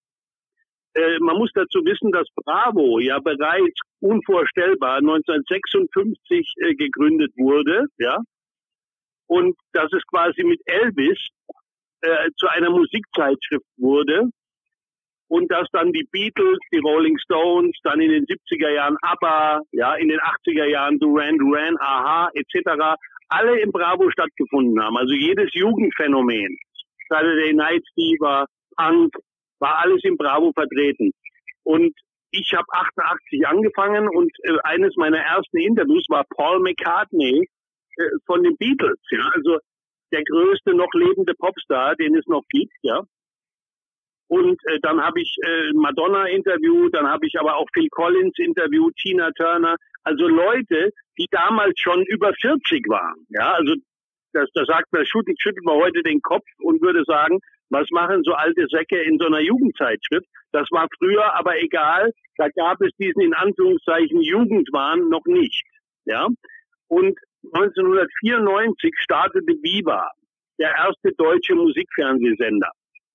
Man muss dazu wissen, dass Bravo ja bereits unvorstellbar 1956 gegründet wurde, ja. Und dass es quasi mit Elvis zu einer Musikzeitschrift wurde und dass dann die Beatles, die Rolling Stones, dann in den 70er Jahren ABBA, ja, in den 80er Jahren Duran Duran, Aha, etc. alle im Bravo stattgefunden haben. Also jedes Jugendphänomen, Saturday Night Fever, Punk, war alles im Bravo vertreten. Und ich habe 88 angefangen und eines meiner ersten Interviews war Paul McCartney von den Beatles, ja, also der größte noch lebende Popstar, den es noch gibt, ja. Und dann habe ich Madonna interviewt, dann habe ich aber auch Phil Collins interviewt, Tina Turner, also Leute, die damals schon über 40 waren, ja, also das sagt man, schüttelt man heute den Kopf und würde sagen, was machen so alte Säcke in so einer Jugendzeitschrift? Das war früher aber egal, da gab es diesen in Anführungszeichen Jugendwahn noch nicht, ja. Und 1994 startete Viva, der erste deutsche Musikfernsehsender.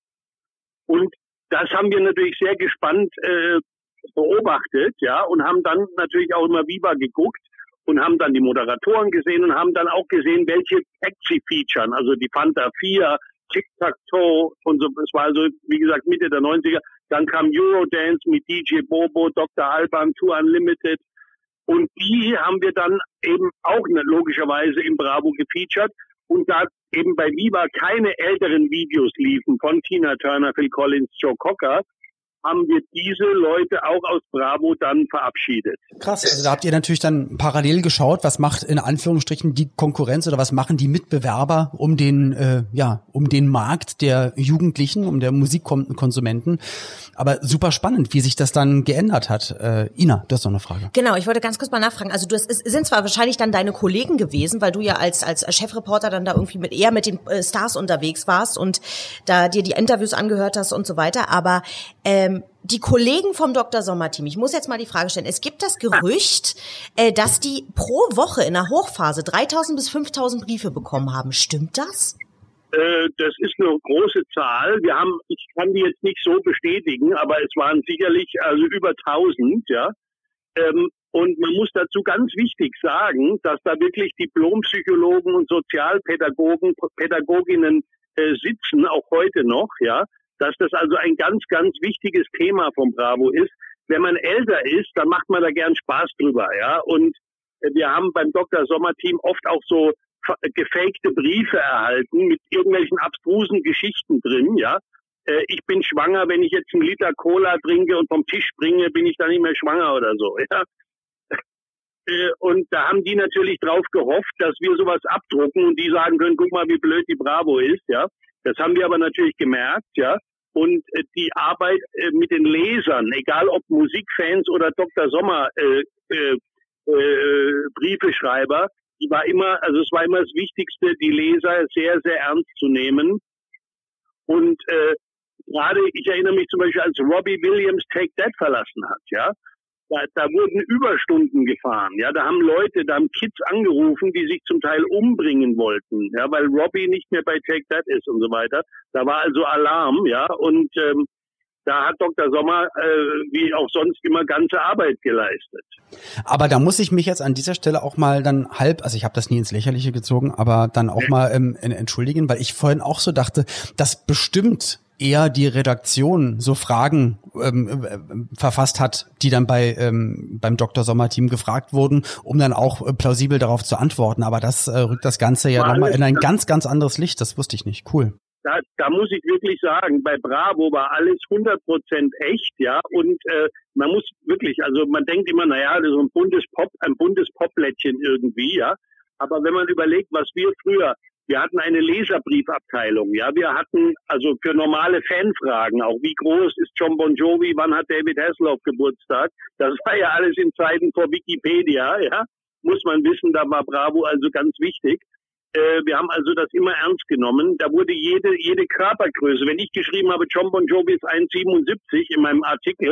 Und das haben wir natürlich sehr gespannt beobachtet, ja, und haben dann natürlich auch immer Viva geguckt und haben dann die Moderatoren gesehen und haben dann auch gesehen, welche Acts sie featuren, also die Fanta 4, Tic-Tac-Toe und so. Es war also, wie gesagt, Mitte der 90er. Dann kam Eurodance mit DJ Bobo, Dr. Alban, Tour Unlimited. Und die haben wir dann eben auch logischerweise im Bravo gefeatured. Und da eben bei Viva keine älteren Videos liefen von Tina Turner, Phil Collins, Joe Cocker, haben wir diese Leute auch aus Bravo dann verabschiedet. Krass, also da habt ihr natürlich dann parallel geschaut, was macht in Anführungsstrichen die Konkurrenz oder was machen die Mitbewerber um den Markt der Jugendlichen, um der Musikkonsumenten. Aber super spannend, wie sich das dann geändert hat. Ina, du hast noch eine Frage. Genau, ich wollte ganz kurz mal nachfragen. Also es sind zwar wahrscheinlich dann deine Kollegen gewesen, weil du ja als Chefreporter dann da irgendwie eher mit den Stars unterwegs warst und da dir die Interviews angehört hast und so weiter, aber die Kollegen vom Dr. Sommer-Team, ich muss jetzt mal die Frage stellen, es gibt das Gerücht, dass die pro Woche in der Hochphase 3.000 bis 5.000 Briefe bekommen haben. Stimmt das? Das ist eine große Zahl. Ich kann die jetzt nicht so bestätigen, aber es waren sicherlich also über 1.000, ja. Und man muss dazu ganz wichtig sagen, dass da wirklich Diplompsychologen und Pädagoginnen sitzen, auch heute noch, ja. Dass das also ein ganz, ganz wichtiges Thema vom Bravo ist. Wenn man älter ist, dann macht man da gern Spaß drüber, ja. Und wir haben beim Dr. Sommer-Team oft auch so gefakte Briefe erhalten mit irgendwelchen abstrusen Geschichten drin, ja. Ich bin schwanger, wenn ich jetzt einen Liter Cola trinke und vom Tisch springe, bin ich dann nicht mehr schwanger oder so, ja. Und da haben die natürlich drauf gehofft, dass wir sowas abdrucken und die sagen können, guck mal, wie blöd die Bravo ist, ja. Das haben wir aber natürlich gemerkt, ja. Und die Arbeit mit den Lesern, egal ob Musikfans oder Dr. Sommer Briefeschreiber, es war immer das Wichtigste, die Leser sehr, sehr ernst zu nehmen. Und gerade, ich erinnere mich zum Beispiel, als Robbie Williams Take That verlassen hat, ja, da wurden Überstunden gefahren, ja, da haben Kids angerufen, die sich zum Teil umbringen wollten, ja, weil Robbie nicht mehr bei Take That ist und so weiter. Da war also Alarm, ja, und da hat Dr. Sommer wie auch sonst immer ganze Arbeit geleistet. Aber da muss ich mich jetzt an dieser Stelle auch mal dann also ich habe das nie ins Lächerliche gezogen, aber dann auch mal entschuldigen, weil ich vorhin auch so dachte, dass bestimmt eher die Redaktion so Fragen verfasst hat, die dann beim Dr. Sommer-Team gefragt wurden, um dann auch plausibel darauf zu antworten. Aber das rückt das Ganze ja nochmal in ein ganz, ganz anderes Licht. Das wusste ich nicht. Cool. Da muss ich wirklich sagen, bei Bravo war alles 100% echt, ja, und man muss wirklich, also man denkt immer, naja, das ist ein buntes Poplättchen irgendwie, ja, aber wenn man überlegt, was wir hatten eine Leserbriefabteilung, ja, wir hatten also für normale Fanfragen auch, wie groß ist John Bon Jovi, wann hat David Hasselhoff Geburtstag, das war ja alles in Zeiten vor Wikipedia, ja, muss man wissen, da war Bravo also ganz wichtig. Wir haben also das immer ernst genommen. Da wurde jede Körpergröße, wenn ich geschrieben habe, John Bon Jovi ist 1,77 in meinem Artikel,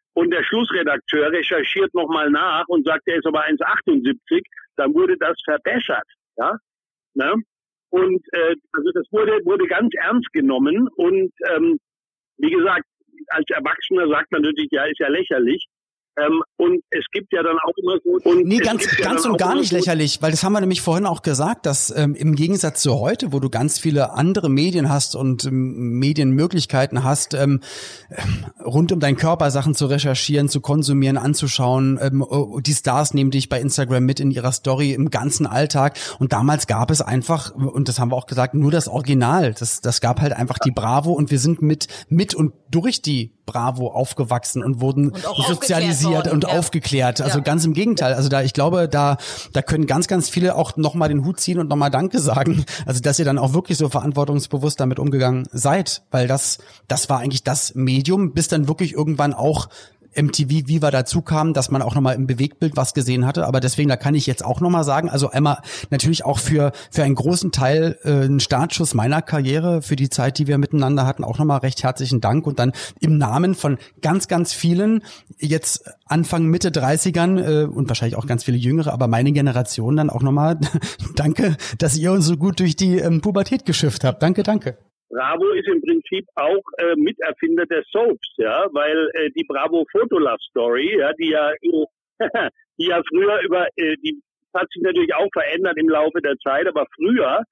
und der Schlussredakteur recherchiert nochmal nach und sagt, er ist aber 1,78, dann wurde das verbessert, ja, ne? Und also das wurde ganz ernst genommen und wie gesagt, als Erwachsener sagt man natürlich, ja, ist ja lächerlich. Und es gibt ja dann auch immer so... Nee, ganz und gar nicht lächerlich, weil das haben wir nämlich vorhin auch gesagt, dass im Gegensatz zu heute, wo du ganz viele andere Medien hast und Medienmöglichkeiten hast, rund um deinen Körper Sachen zu recherchieren, zu konsumieren, anzuschauen, die Stars nehmen dich bei Instagram mit in ihrer Story im ganzen Alltag und damals gab es einfach, und das haben wir auch gesagt, nur das Original, das gab halt einfach die Bravo und wir sind mit und durch die Bravo aufgewachsen und wurden sozialisiert und aufgeklärt. Also ganz im Gegenteil. Also ich glaube, da können ganz, ganz viele auch nochmal den Hut ziehen und nochmal Danke sagen. Also, dass ihr dann auch wirklich so verantwortungsbewusst damit umgegangen seid, weil das war eigentlich das Medium, bis dann wirklich irgendwann auch MTV Viva dazu kam, dass man auch nochmal im Bewegtbild was gesehen hatte. Aber deswegen, da kann ich jetzt auch nochmal sagen, also einmal natürlich auch für einen großen Teil ein Startschuss meiner Karriere, für die Zeit, die wir miteinander hatten, auch nochmal recht herzlichen Dank. Und dann im Namen von ganz, ganz vielen, jetzt Anfang, Mitte 30ern und wahrscheinlich auch ganz viele Jüngere, aber meine Generation dann auch nochmal danke, dass ihr uns so gut durch die Pubertät geschifft habt. Danke, danke. Bravo ist im Prinzip auch Miterfinder der Soaps, ja, weil die Bravo Fotolove Story, ja, die ja früher die hat sich natürlich auch verändert im Laufe der Zeit, aber früher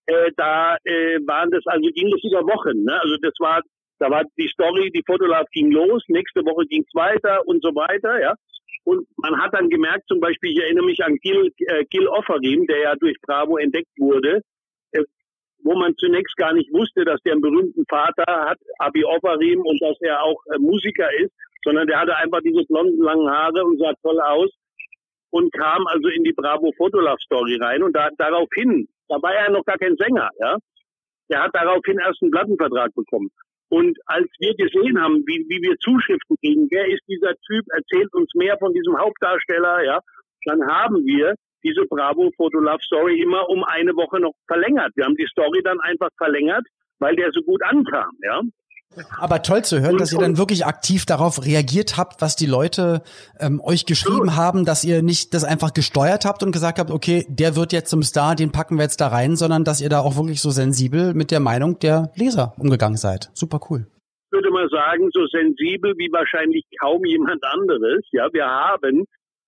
ging das über Wochen, ne? Also da war die Story, die Fotolove ging los, nächste Woche ging's weiter und so weiter, ja. Und man hat dann gemerkt, zum Beispiel, ich erinnere mich an Gil Ofarim, der ja durch Bravo entdeckt wurde, wo man zunächst gar nicht wusste, dass der einen berühmten Vater hat, Abi Ofarim, und dass er auch Musiker ist, sondern der hatte einfach diese blonden, langen Haare und sah toll aus und kam also in die Bravo Fotolove Story rein und daraufhin, da war er noch gar kein Sänger, ja, der hat daraufhin erst einen Plattenvertrag bekommen. Und als wir gesehen haben, wie wir Zuschriften kriegen, wer ist dieser Typ, erzählt uns mehr von diesem Hauptdarsteller, ja, dann haben wir diese Bravo Fotolove Story immer um eine Woche noch verlängert. Wir haben die Story dann einfach verlängert, weil der so gut ankam, ja. Aber toll zu hören, dass ihr dann wirklich aktiv darauf reagiert habt, was die Leute euch geschrieben haben, dass ihr nicht das einfach gesteuert habt und gesagt habt, okay, der wird jetzt zum Star, den packen wir jetzt da rein, sondern dass ihr da auch wirklich so sensibel mit der Meinung der Leser umgegangen seid. Super cool. Ich würde mal sagen, so sensibel wie wahrscheinlich kaum jemand anderes. Ja, wir haben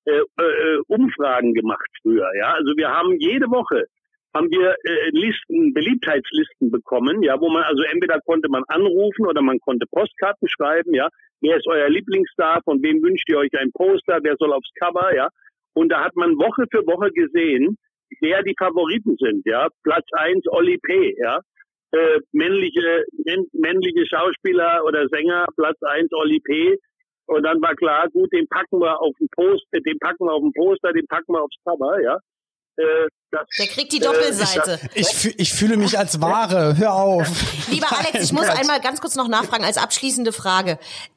Umfragen gemacht früher, ja. Also wir haben jede Woche Beliebtheitslisten bekommen, ja, wo man also entweder konnte man anrufen oder man konnte Postkarten schreiben, ja. Wer ist euer Lieblingsstar? Von wem wünscht ihr euch ein Poster? Wer soll aufs Cover, ja? Und da hat man Woche für Woche gesehen, wer die Favoriten sind, ja. Platz 1 Oli P., ja. Männliche Schauspieler oder Sänger, Platz 1 Oli P., und dann war klar, gut, den packen wir auf den Poster, den packen wir aufs Cover, ja. Der kriegt die Doppelseite. Ich fühle mich als Ware, hör auf. Lieber Alex, ich muss einmal ganz kurz noch nachfragen als abschließende Frage.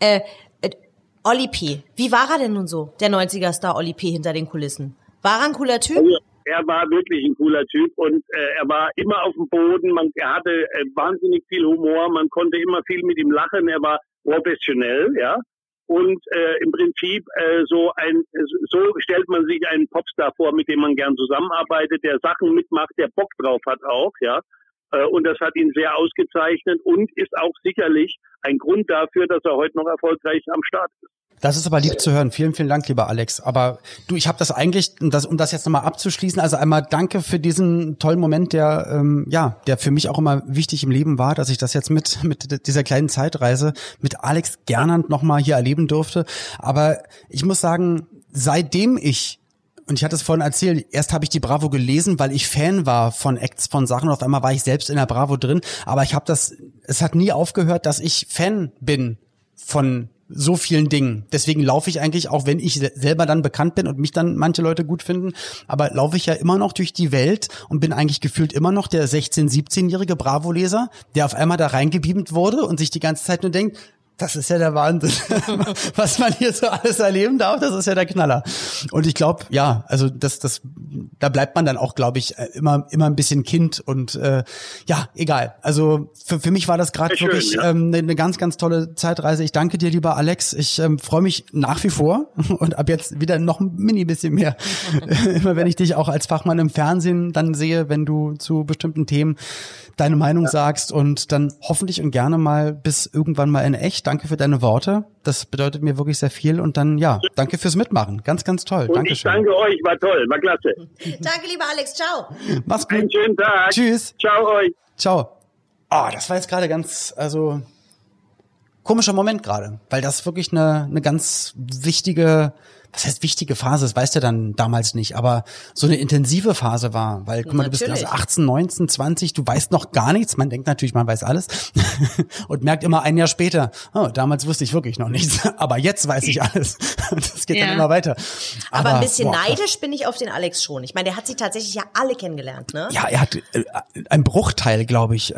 Oli P., wie war er denn nun so, der 90er-Star Oli P. hinter den Kulissen? War er ein cooler Typ? Also, er war wirklich ein cooler Typ und er war immer auf dem Boden, er hatte wahnsinnig viel Humor, man konnte immer viel mit ihm lachen, er war professionell, ja. Und im Prinzip so stellt man sich einen Popstar vor, mit dem man gern zusammenarbeitet, der Sachen mitmacht, der Bock drauf hat auch, ja. Und das hat ihn sehr ausgezeichnet und ist auch sicherlich ein Grund dafür, dass er heute noch erfolgreich am Start ist. Das ist aber lieb zu hören. Vielen, vielen Dank, lieber Alex. Aber du, ich habe das eigentlich, um das jetzt nochmal abzuschließen, also einmal danke für diesen tollen Moment, der für mich auch immer wichtig im Leben war, dass ich das jetzt mit dieser kleinen Zeitreise mit Alex Gernand nochmal hier erleben durfte. Aber ich muss sagen, seitdem und ich hatte es vorhin erzählt, erst habe ich die Bravo gelesen, weil ich Fan war von Acts, von Sachen, und auf einmal war ich selbst in der Bravo drin, aber es hat nie aufgehört, dass ich Fan bin von so vielen Dingen. Deswegen laufe ich eigentlich, auch wenn ich selber dann bekannt bin und mich dann manche Leute gut finden, aber laufe ich ja immer noch durch die Welt und bin eigentlich gefühlt immer noch der 16-, 17-jährige Bravo-Leser, der auf einmal da reingebeamt wurde und sich die ganze Zeit nur denkt, Das ist ja der Wahnsinn. Was man hier so alles erleben darf, das ist ja der Knaller. Und ich glaube, ja, also da bleibt man dann auch, glaube ich, immer ein bisschen Kind und ja, egal. Also für mich war das gerade wirklich eine ganz, ganz tolle Zeitreise. Ich danke dir, lieber Alex. Ich freue mich nach wie vor und ab jetzt wieder noch ein mini bisschen mehr. Immer wenn ich dich auch als Fachmann im Fernsehen dann sehe, wenn du zu bestimmten Themen deine Meinung sagst und dann hoffentlich und gerne mal bis irgendwann mal in echt. Danke für deine Worte. Das bedeutet mir wirklich sehr viel und dann, ja, danke fürs Mitmachen. Ganz, ganz toll. Und ich danke euch, war toll, war klasse. Danke, lieber Alex. Ciao. Mach's gut. Einen schönen Tag. Tschüss. Ciao euch. Ciao. Oh, das war jetzt gerade ganz, also komischer Moment gerade, weil das wirklich eine ganz wichtige, was heißt wichtige Phase, das weißt du dann damals nicht, aber so eine intensive Phase war, weil, guck mal, du bist also 18, 19, 20, du weißt noch gar nichts, man denkt natürlich, man weiß alles und merkt immer ein Jahr später, oh, damals wusste ich wirklich noch nichts, aber jetzt weiß ich alles. Das geht dann immer weiter. Aber ein bisschen neidisch bin ich auf den Alex schon. Ich meine, der hat sie tatsächlich ja alle kennengelernt, ne? Ja, er hat ein Bruchteil, glaube ich,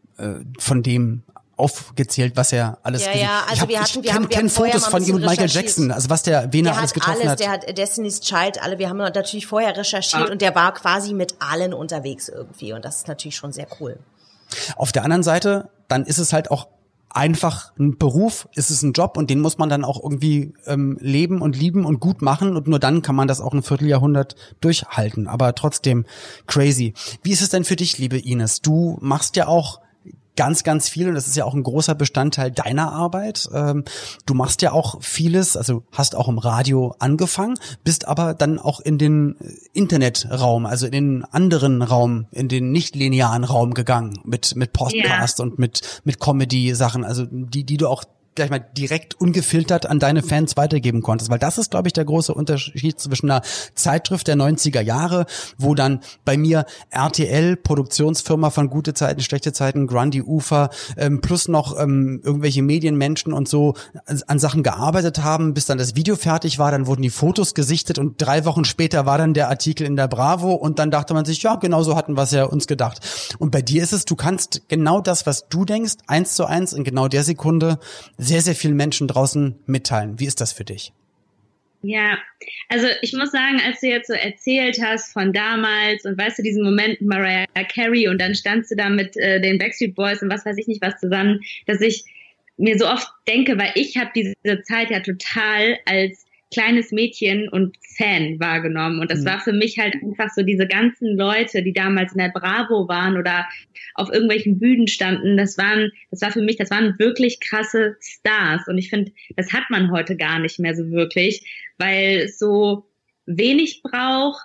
von dem aufgezählt, was er alles gesehen hat. Also wir kenne Fotos von ihm und Michael Jackson, also was der wen er alles getroffen hat. Der hat Destiny's Child, wir haben natürlich vorher recherchiert und der war quasi mit allen unterwegs irgendwie und das ist natürlich schon sehr cool. Auf der anderen Seite, dann ist es halt auch einfach ein Beruf, ist es ein Job und den muss man dann auch irgendwie leben und lieben und gut machen und nur dann kann man das auch ein Vierteljahrhundert durchhalten, aber trotzdem crazy. Wie ist es denn für dich, liebe Ines? Du machst ja auch ganz, ganz viel und das ist ja auch ein großer Bestandteil deiner Arbeit. Du machst ja auch vieles, also hast auch im Radio angefangen, bist aber dann auch in den Internetraum, also in den anderen Raum, in den nicht-linearen Raum gegangen mit Podcast und mit Comedy-Sachen, also die du auch gleich mal direkt ungefiltert an deine Fans weitergeben konntest, weil das ist, glaube ich, der große Unterschied zwischen einer Zeitschrift der 90er Jahre, wo dann bei mir RTL, Produktionsfirma von Gute Zeiten, Schlechte Zeiten, Grundy Ufer, plus noch irgendwelche Medienmenschen und so an Sachen gearbeitet haben, bis dann das Video fertig war, dann wurden die Fotos gesichtet und 3 Wochen später war dann der Artikel in der Bravo und dann dachte man sich, ja, genau so hatten wir es ja uns gedacht. Und bei dir ist es, du kannst genau das, was du denkst, 1:1 in genau der Sekunde sehr, sehr vielen Menschen draußen mitteilen. Wie ist das für dich? Ja, also ich muss sagen, als du jetzt so erzählt hast von damals und weißt du, diesen Moment mit Mariah Carey und dann standst du da mit den Backstreet Boys und was weiß ich nicht was zusammen, dass ich mir so oft denke, weil ich habe diese Zeit ja total als kleines Mädchen und Fan wahrgenommen. Und das war für mich halt einfach so diese ganzen Leute, die damals in der Bravo waren oder auf irgendwelchen Bühnen standen, das waren wirklich krasse Stars. Und ich finde, das hat man heute gar nicht mehr so wirklich, weil es so wenig braucht,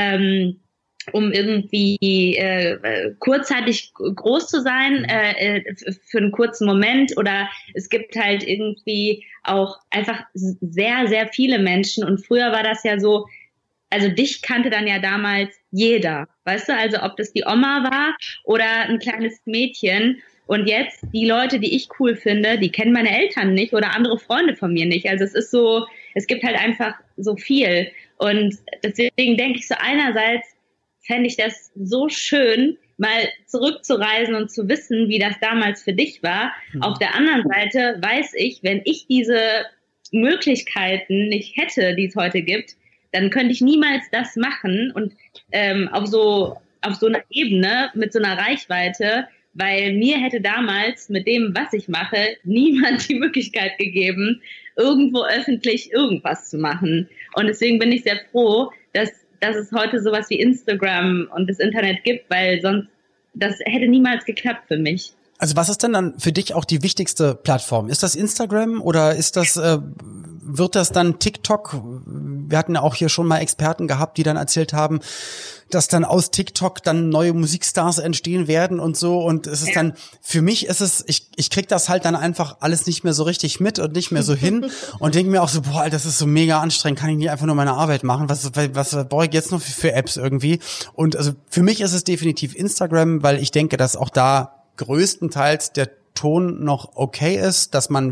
um irgendwie kurzzeitig groß zu sein, für einen kurzen Moment, oder es gibt halt irgendwie auch einfach sehr, sehr viele Menschen und früher war das ja so, also dich kannte dann ja damals jeder, weißt du, also ob das die Oma war oder ein kleines Mädchen und jetzt die Leute, die ich cool finde, die kennen meine Eltern nicht oder andere Freunde von mir nicht, also es ist so, es gibt halt einfach so viel und deswegen denke ich so einerseits, fände ich das so schön, mal zurückzureisen und zu wissen, wie das damals für dich war. Mhm. Auf der anderen Seite weiß ich, wenn ich diese Möglichkeiten nicht hätte, die es heute gibt, dann könnte ich niemals das machen und auf so einer Ebene mit so einer Reichweite, weil mir hätte damals mit dem, was ich mache, niemand die Möglichkeit gegeben, irgendwo öffentlich irgendwas zu machen. Und deswegen bin ich sehr froh, dass es heute sowas wie Instagram und das Internet gibt, weil sonst, das hätte niemals geklappt für mich. Also was ist denn dann für dich auch die wichtigste Plattform? Ist das Instagram oder ist das, wird das dann TikTok? Wir hatten ja auch hier schon mal Experten gehabt, die dann erzählt haben, dass dann aus TikTok dann neue Musikstars entstehen werden und so. Und es ist dann, für mich ist es, ich krieg das halt dann einfach alles nicht mehr so richtig mit und nicht mehr so hin und denke mir auch so, boah, das ist so mega anstrengend, kann ich nicht einfach nur meine Arbeit machen? Was brauche ich jetzt noch für Apps irgendwie? Und also für mich ist es definitiv Instagram, weil ich denke, dass auch da größtenteils der Ton noch okay ist, dass man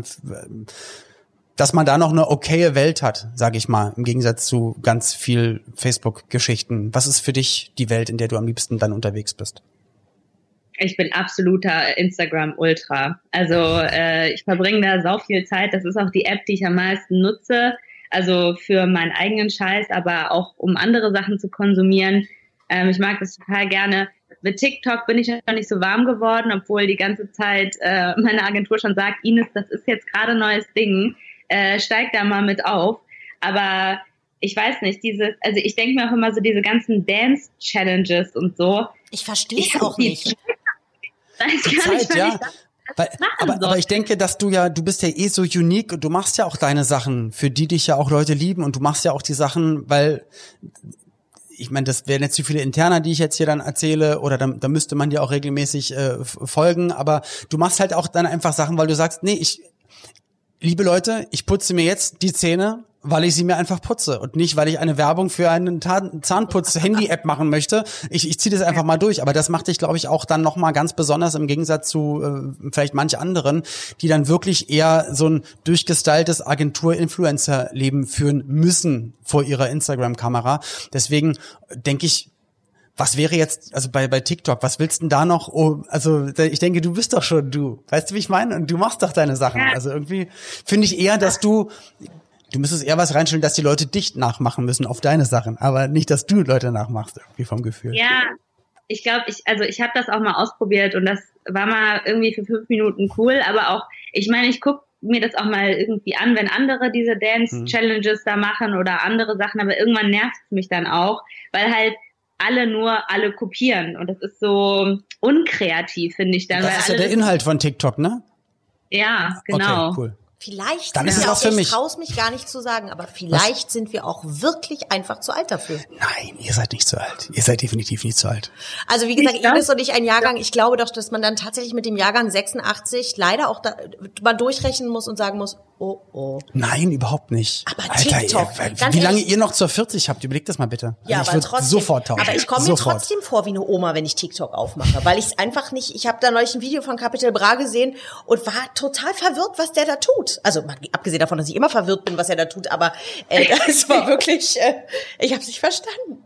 da noch eine okaye Welt hat, sage ich mal, im Gegensatz zu ganz viel Facebook-Geschichten. Was ist für dich die Welt, in der du am liebsten dann unterwegs bist? Ich bin absoluter Instagram-Ultra. Also ich verbringe da sau viel Zeit. Das ist auch die App, die ich am meisten nutze. Also für meinen eigenen Scheiß, aber auch um andere Sachen zu konsumieren. Ich mag das total gerne. Mit TikTok bin ich noch nicht so warm geworden, obwohl die ganze Zeit meine Agentur schon sagt, Ines, das ist jetzt gerade ein neues Ding. Steig da mal mit auf. Aber ich weiß nicht, also ich denke mir auch immer so diese ganzen Dance-Challenges und so. Ich verstehe es auch nicht. Aber ich denke, dass du bist ja so unique und du machst ja auch deine Sachen, für die dich ja auch Leute lieben und du machst ja auch die Sachen, weil ich meine, das wären jetzt zu viele Interner, die ich jetzt hier dann erzähle, oder da müsste man dir auch regelmäßig folgen, aber du machst halt auch dann einfach Sachen, weil du sagst, nee, liebe Leute, ich putze mir jetzt die Zähne, weil ich sie mir einfach putze und nicht, weil ich eine Werbung für eine Zahnputz-Handy-App machen möchte. Ich ziehe das einfach mal durch, aber das macht dich, glaube ich, auch dann nochmal ganz besonders im Gegensatz zu vielleicht manch anderen, die dann wirklich eher so ein durchgestyltes Agentur-Influencer-Leben führen müssen vor ihrer Instagram-Kamera. Deswegen denke ich, was wäre jetzt, also bei TikTok, was willst du denn da noch? Also ich denke, du bist doch schon du. Weißt du, wie ich meine? Und du machst doch deine Sachen. Also irgendwie finde ich eher, dass du müsstest eher was reinstellen, dass die Leute dich nachmachen müssen auf deine Sachen, aber nicht, dass du Leute nachmachst, irgendwie vom Gefühl. Ja, ich glaube, ich habe das auch mal ausprobiert und das war mal irgendwie für 5 Minuten cool, aber auch, ich meine, ich gucke mir das auch mal irgendwie an, wenn andere diese Dance-Challenges da machen oder andere Sachen, aber irgendwann nervt es mich dann auch, weil halt alle kopieren und das ist so unkreativ, finde ich dann. Das ist ja der Inhalt von TikTok, ne? Ja, genau. Okay, cool. Vielleicht dann ist sind es wir was für mich. Ich traue es mich gar nicht zu sagen, aber vielleicht sind wir auch wirklich einfach zu alt dafür. Nein, ihr seid nicht zu alt. Ihr seid definitiv nicht zu alt. Also wie gesagt, Ines und ich ein Jahrgang, ich glaube doch, dass man dann tatsächlich mit dem Jahrgang 86 leider auch da mal durchrechnen muss und sagen muss, oh. Nein, überhaupt nicht. Aber Alter, TikTok, wie lange ihr noch zur 40 habt, überlegt das mal bitte. Ja, also aber trotzdem. Sofort tauschen. Aber ich komme mir trotzdem vor wie eine Oma, wenn ich TikTok aufmache, weil ich es einfach nicht, ich habe da neulich ein Video von Capital Bra gesehen und war total verwirrt, was der da tut. Also abgesehen davon, dass ich immer verwirrt bin, was er da tut, aber das war wirklich, ich habe es nicht verstanden.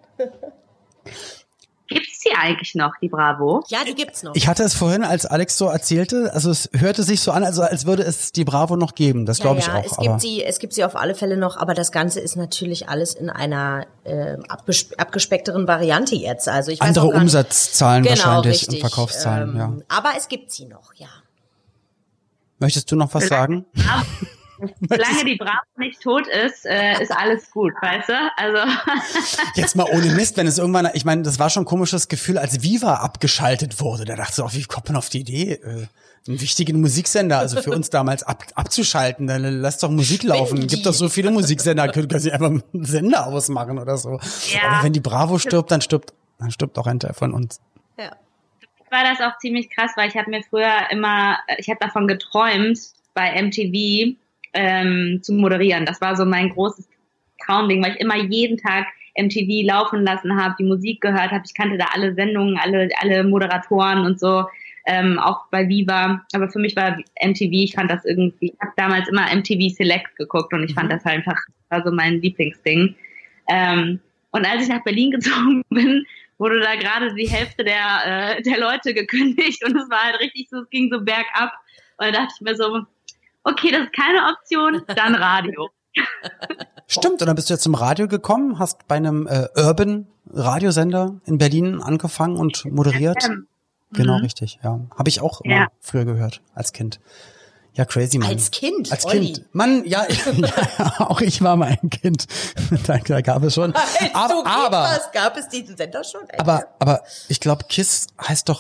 Gibt's die eigentlich noch, die Bravo? Ja, die gibt's noch. Ich hatte es vorhin, als Alex so erzählte, also es hörte sich so an, also als würde es die Bravo noch geben. Das glaube ich auch. Es gibt sie auf alle Fälle noch, aber das Ganze ist natürlich alles in einer abgespeckteren Variante jetzt. Also ich weiß andere auch gar nicht, Umsatzzahlen genau, wahrscheinlich richtig, und Verkaufszahlen, ja. Aber es gibt sie noch, ja. Möchtest du noch was sagen? Solange die Bravo nicht tot ist, ist alles gut, weißt du? Also jetzt mal ohne Mist, wenn es irgendwann, ich meine, das war schon ein komisches Gefühl, als Viva abgeschaltet wurde. Da dachte ich auch, wie kommt man auf die Idee, einen wichtigen Musiksender, also für uns damals abzuschalten? Dann lass doch Musik laufen. Gibt doch so viele Musiksender, können sie einfach einen Sender ausmachen oder so. Ja. Aber wenn die Bravo stirbt, dann stirbt auch ein Teil von uns. Ja. War das auch ziemlich krass, weil ich habe davon geträumt, bei MTV zu moderieren. Das war so mein großes Traumding, weil ich immer jeden Tag MTV laufen lassen habe, die Musik gehört habe. Ich kannte da alle Sendungen, alle Moderatoren und so, auch bei Viva. Aber für mich war MTV, ich fand das irgendwie, ich habe damals immer MTV Select geguckt und ich fand das halt einfach, war so mein Lieblingsding. Und als ich nach Berlin gezogen bin, wurde da gerade die Hälfte der Leute gekündigt und es war halt richtig so, es ging so bergab. Und da dachte ich mir so, okay, das ist keine Option, dann Radio. Stimmt, und dann bist du jetzt zum Radio gekommen, hast bei einem Urban-Radiosender in Berlin angefangen und moderiert. Genau, richtig, ja. Habe ich auch immer früher gehört, als Kind. Ja, crazy, Mann. Als Kind? Als Kind. Mann, ja, auch ich war mal ein Kind. Da gab es schon. Aber gab es diesen Sender schon? Aber ich glaube, KISS heißt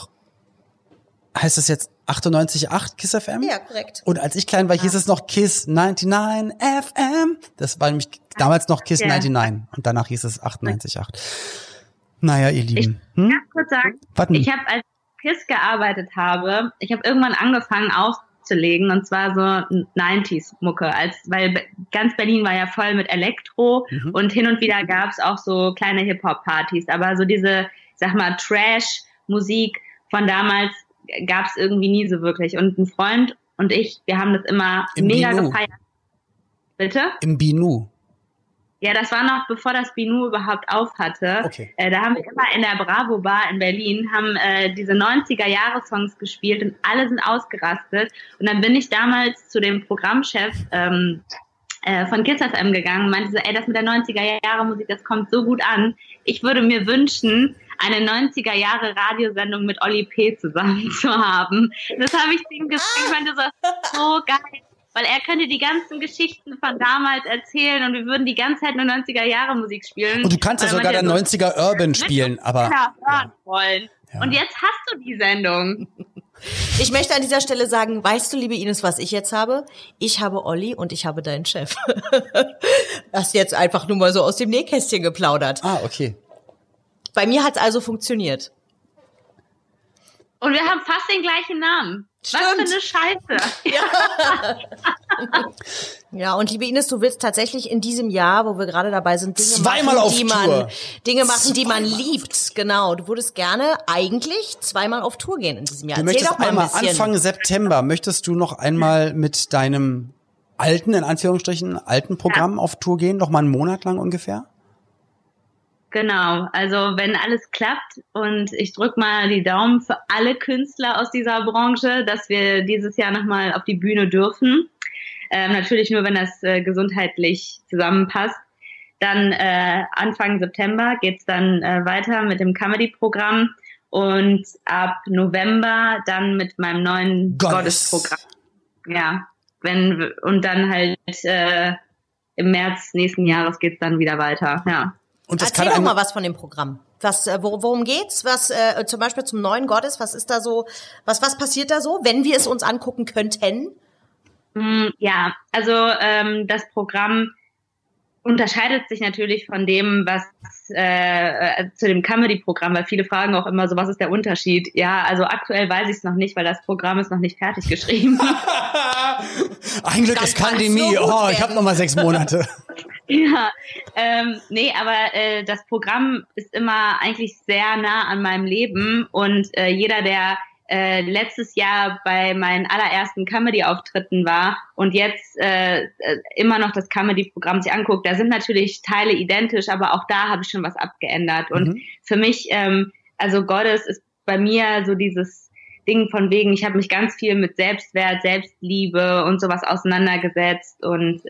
es jetzt 98.8 KISS FM? Ja, korrekt. Und als ich klein war, hieß es noch KISS 99 FM. Das war nämlich damals noch KISS 99 und danach hieß es 98.8. Naja, ihr Lieben. Ich kann kurz sagen, ich habe, als KISS gearbeitet habe, ich habe irgendwann angefangen aufzulegen und zwar so 90s-Mucke, weil ganz Berlin war ja voll mit Elektro und hin und wieder gab es auch so kleine Hip-Hop-Partys, aber so diese, sag mal, Trash-Musik von damals gab es irgendwie nie so wirklich. Und ein Freund und ich, wir haben das immer mega gefeiert. Bitte? Im Binu. Ja, das war noch bevor das Binu überhaupt auf hatte. Okay. Da haben wir immer in der Bravo Bar in Berlin, haben diese 90er-Jahre-Songs gespielt und alle sind ausgerastet. Und dann bin ich damals zu dem Programmchef von Kiss FM gegangen und meinte so, das mit der 90er-Jahre-Musik, das kommt so gut an. Ich würde mir wünschen, eine 90er-Jahre-Radiosendung mit Olli P. zusammen zu haben. Das habe ich ihm gesagt. Ich meinte so geil. Weil er könnte die ganzen Geschichten von damals erzählen und wir würden die ganze Zeit nur 90er-Jahre-Musik spielen. Und du kannst ja sogar dann 90er Urban spielen, aber... hören wollen. Ja. Und jetzt hast du die Sendung. Ich möchte an dieser Stelle sagen, weißt du, liebe Ines, was ich jetzt habe? Ich habe Olli und ich habe deinen Chef. Das ist jetzt einfach nur mal so aus dem Nähkästchen geplaudert. Ah, okay. Bei mir hat's also funktioniert. Und wir haben fast den gleichen Namen. Stimmt. Was für eine Scheiße. Ja. Ja, und liebe Ines, du willst tatsächlich in diesem Jahr, wo wir gerade dabei sind, Dinge machen, die man liebt. Genau. Du würdest gerne eigentlich zweimal auf Tour gehen in diesem Jahr. Du möchtest einmal Anfang September, möchtest du noch einmal mit deinem alten, in Anführungsstrichen, alten Programm auf Tour gehen? Noch mal einen Monat lang ungefähr? Genau, also wenn alles klappt und ich drück mal die Daumen für alle Künstler aus dieser Branche, dass wir dieses Jahr nochmal auf die Bühne dürfen. Natürlich nur, wenn das gesundheitlich zusammenpasst. Dann Anfang September geht's dann weiter mit dem Comedy-Programm und ab November dann mit meinem neuen Goddess-Programm. Ja, und dann halt im März nächsten Jahres geht's dann wieder weiter, ja. Und erzähl doch mal was von dem Programm. Worum geht's? Was zum Beispiel zum neuen Goddess? Was ist da so? Was passiert da so, wenn wir es uns angucken könnten? Ja, also das Programm unterscheidet sich natürlich von dem, was zu dem Comedy-Programm, weil viele fragen auch immer so, was ist der Unterschied? Ja, also aktuell weiß ich es noch nicht, weil das Programm ist noch nicht fertig geschrieben. Ein Glück ist Pandemie. Ich habe noch mal 6 Monate. Ja, nee, aber das Programm ist immer eigentlich sehr nah an meinem Leben und jeder, der letztes Jahr bei meinen allerersten Comedy-Auftritten war und jetzt immer noch das Comedy-Programm sich anguckt, da sind natürlich Teile identisch, aber auch da habe ich schon was abgeändert. Und für mich, also Goddess ist bei mir so dieses Ding von wegen, ich habe mich ganz viel mit Selbstwert, Selbstliebe und sowas auseinandergesetzt und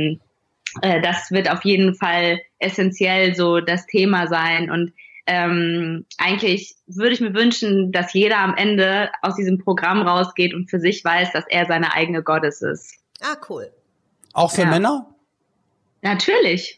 das wird auf jeden Fall essentiell so das Thema sein und eigentlich würde ich mir wünschen, dass jeder am Ende aus diesem Programm rausgeht und für sich weiß, dass er seine eigene Goddess ist. Ah, cool. Auch für Männer? Natürlich.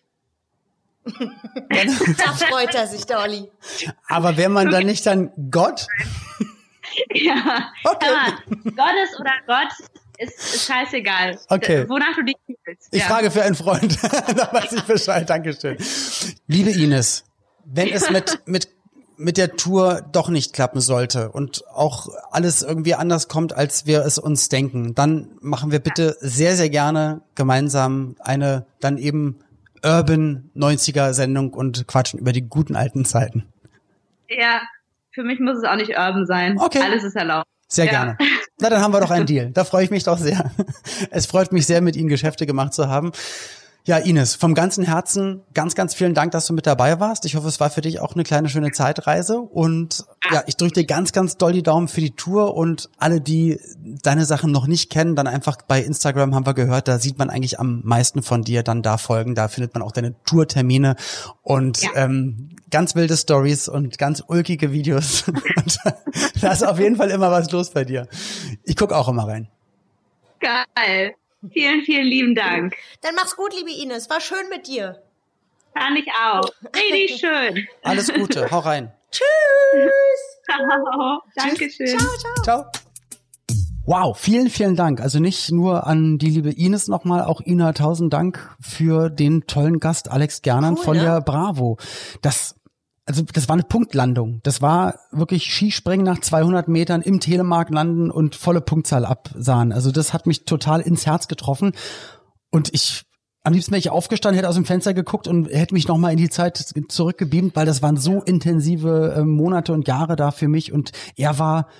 Da freut er sich, der Olli. Aber wäre man dann nicht dann Gott? Ja, okay. Goddess oder Gott ist scheißegal. Okay. Wonach du dich fühlst. Ich frage für einen Freund. Da weiß ich Bescheid. Dankeschön. Liebe Ines, wenn es mit der Tour doch nicht klappen sollte und auch alles irgendwie anders kommt, als wir es uns denken, dann machen wir bitte sehr, sehr gerne gemeinsam eine dann eben Urban 90er Sendung und quatschen über die guten alten Zeiten. Ja, für mich muss es auch nicht urban sein. Okay. Alles ist erlaubt. Sehr gerne. Na, dann haben wir doch einen Deal. Da freue ich mich doch sehr. Es freut mich sehr, mit Ihnen Geschäfte gemacht zu haben. Ja, Ines, vom ganzen Herzen ganz, ganz vielen Dank, dass du mit dabei warst. Ich hoffe, es war für dich auch eine kleine, schöne Zeitreise. Und ja, ich drücke dir ganz, ganz doll die Daumen für die Tour. Und alle, die deine Sachen noch nicht kennen, dann einfach bei Instagram, haben wir gehört, da sieht man eigentlich am meisten von dir dann da folgen. Da findet man auch deine Tourtermine und ganz wilde Stories und ganz ulkige Videos. Und da ist auf jeden Fall immer was los bei dir. Ich gucke auch immer rein. Geil. Vielen, vielen lieben Dank. Dann mach's gut, liebe Ines. War schön mit dir. Fand ich auch. Richtig schön. Alles Gute. Hau rein. Tschüss. Ciao. Dankeschön. Ciao, ciao. Ciao. Wow, vielen, vielen Dank. Also nicht nur an die liebe Ines nochmal, auch Ina, 1000 Dank für den tollen Gast Alex Gernand von der Bravo. Das war eine Punktlandung. Das war wirklich Skispringen nach 200 Metern im Telemark landen und volle Punktzahl absahen. Also das hat mich total ins Herz getroffen. Und am liebsten wäre ich aufgestanden, hätte aus dem Fenster geguckt und hätte mich nochmal in die Zeit zurückgebeamt, weil das waren so intensive Monate und Jahre da für mich. Und er war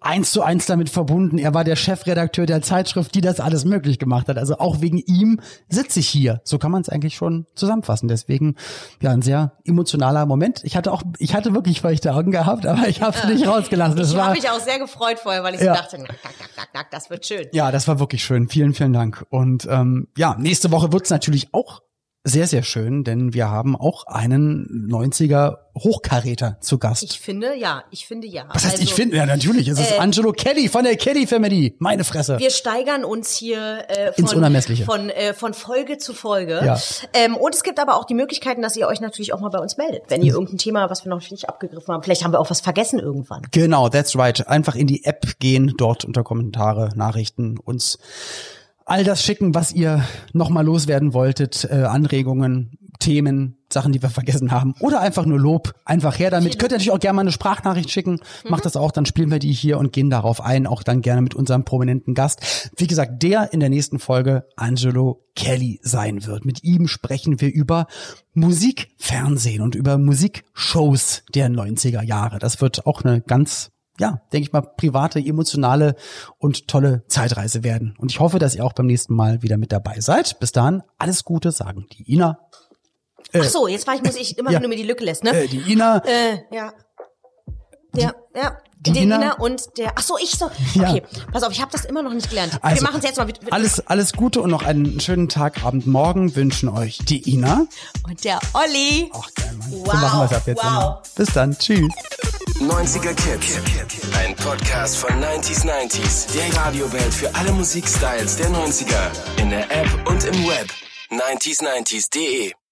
1:1 damit verbunden. Er war der Chefredakteur der Zeitschrift, die das alles möglich gemacht hat. Also auch wegen ihm sitze ich hier. So kann man es eigentlich schon zusammenfassen. Deswegen, ja, ein sehr emotionaler Moment. Ich hatte wirklich feuchte Augen gehabt, aber ich habe es nicht rausgelassen. Ich habe mich auch sehr gefreut vorher, weil ich so dachte, nack, das wird schön. Ja, das war wirklich schön. Vielen, vielen Dank. Und nächste Woche wird's natürlich auch sehr, sehr schön, denn wir haben auch einen 90er Hochkaräter zu Gast. Ich finde ja. Was heißt, ich finde? Ja, natürlich. Es ist Angelo Kelly von der Kelly Family. Meine Fresse. Wir steigern uns hier ins Unermessliche. Von Folge zu Folge. Ja. Und es gibt aber auch die Möglichkeiten, dass ihr euch natürlich auch mal bei uns meldet, wenn ihr irgendein Thema, was wir noch nicht abgegriffen haben, vielleicht haben wir auch was vergessen irgendwann. Genau, that's right. Einfach in die App gehen, dort unter Kommentare, Nachrichten, uns all das schicken, was ihr nochmal loswerden wolltet, Anregungen, Themen, Sachen, die wir vergessen haben oder einfach nur Lob, einfach her damit. Könnt ihr natürlich auch gerne mal eine Sprachnachricht schicken, macht das auch, dann spielen wir die hier und gehen darauf ein, auch dann gerne mit unserem prominenten Gast. Wie gesagt, der in der nächsten Folge Angelo Kelly sein wird. Mit ihm sprechen wir über Musikfernsehen und über Musikshows der 90er Jahre. Das wird auch eine ganz, denke ich mal, private, emotionale und tolle Zeitreise werden. Und ich hoffe, dass ihr auch beim nächsten Mal wieder mit dabei seid. Bis dahin, alles Gute, sagen die Ina. Ach so, jetzt muss ich immer, wenn du mir die Lücke lässt, ne? Die Ina. Die Ina und der, ach so, ich so, okay, pass auf, ich habe das immer noch nicht gelernt. Also, wir machen es jetzt mal. Alles Gute und noch einen schönen Tag, Abend, Morgen wünschen euch die Ina. Und der Olli. Ach, geil, Mann. Wow. So machen wir es ab jetzt immer. Bis dann, tschüss. 90er Kids. Ein Podcast von 90s. Der Radiowelt für alle Musikstyles der 90er. In der App und im Web. 90s90s.de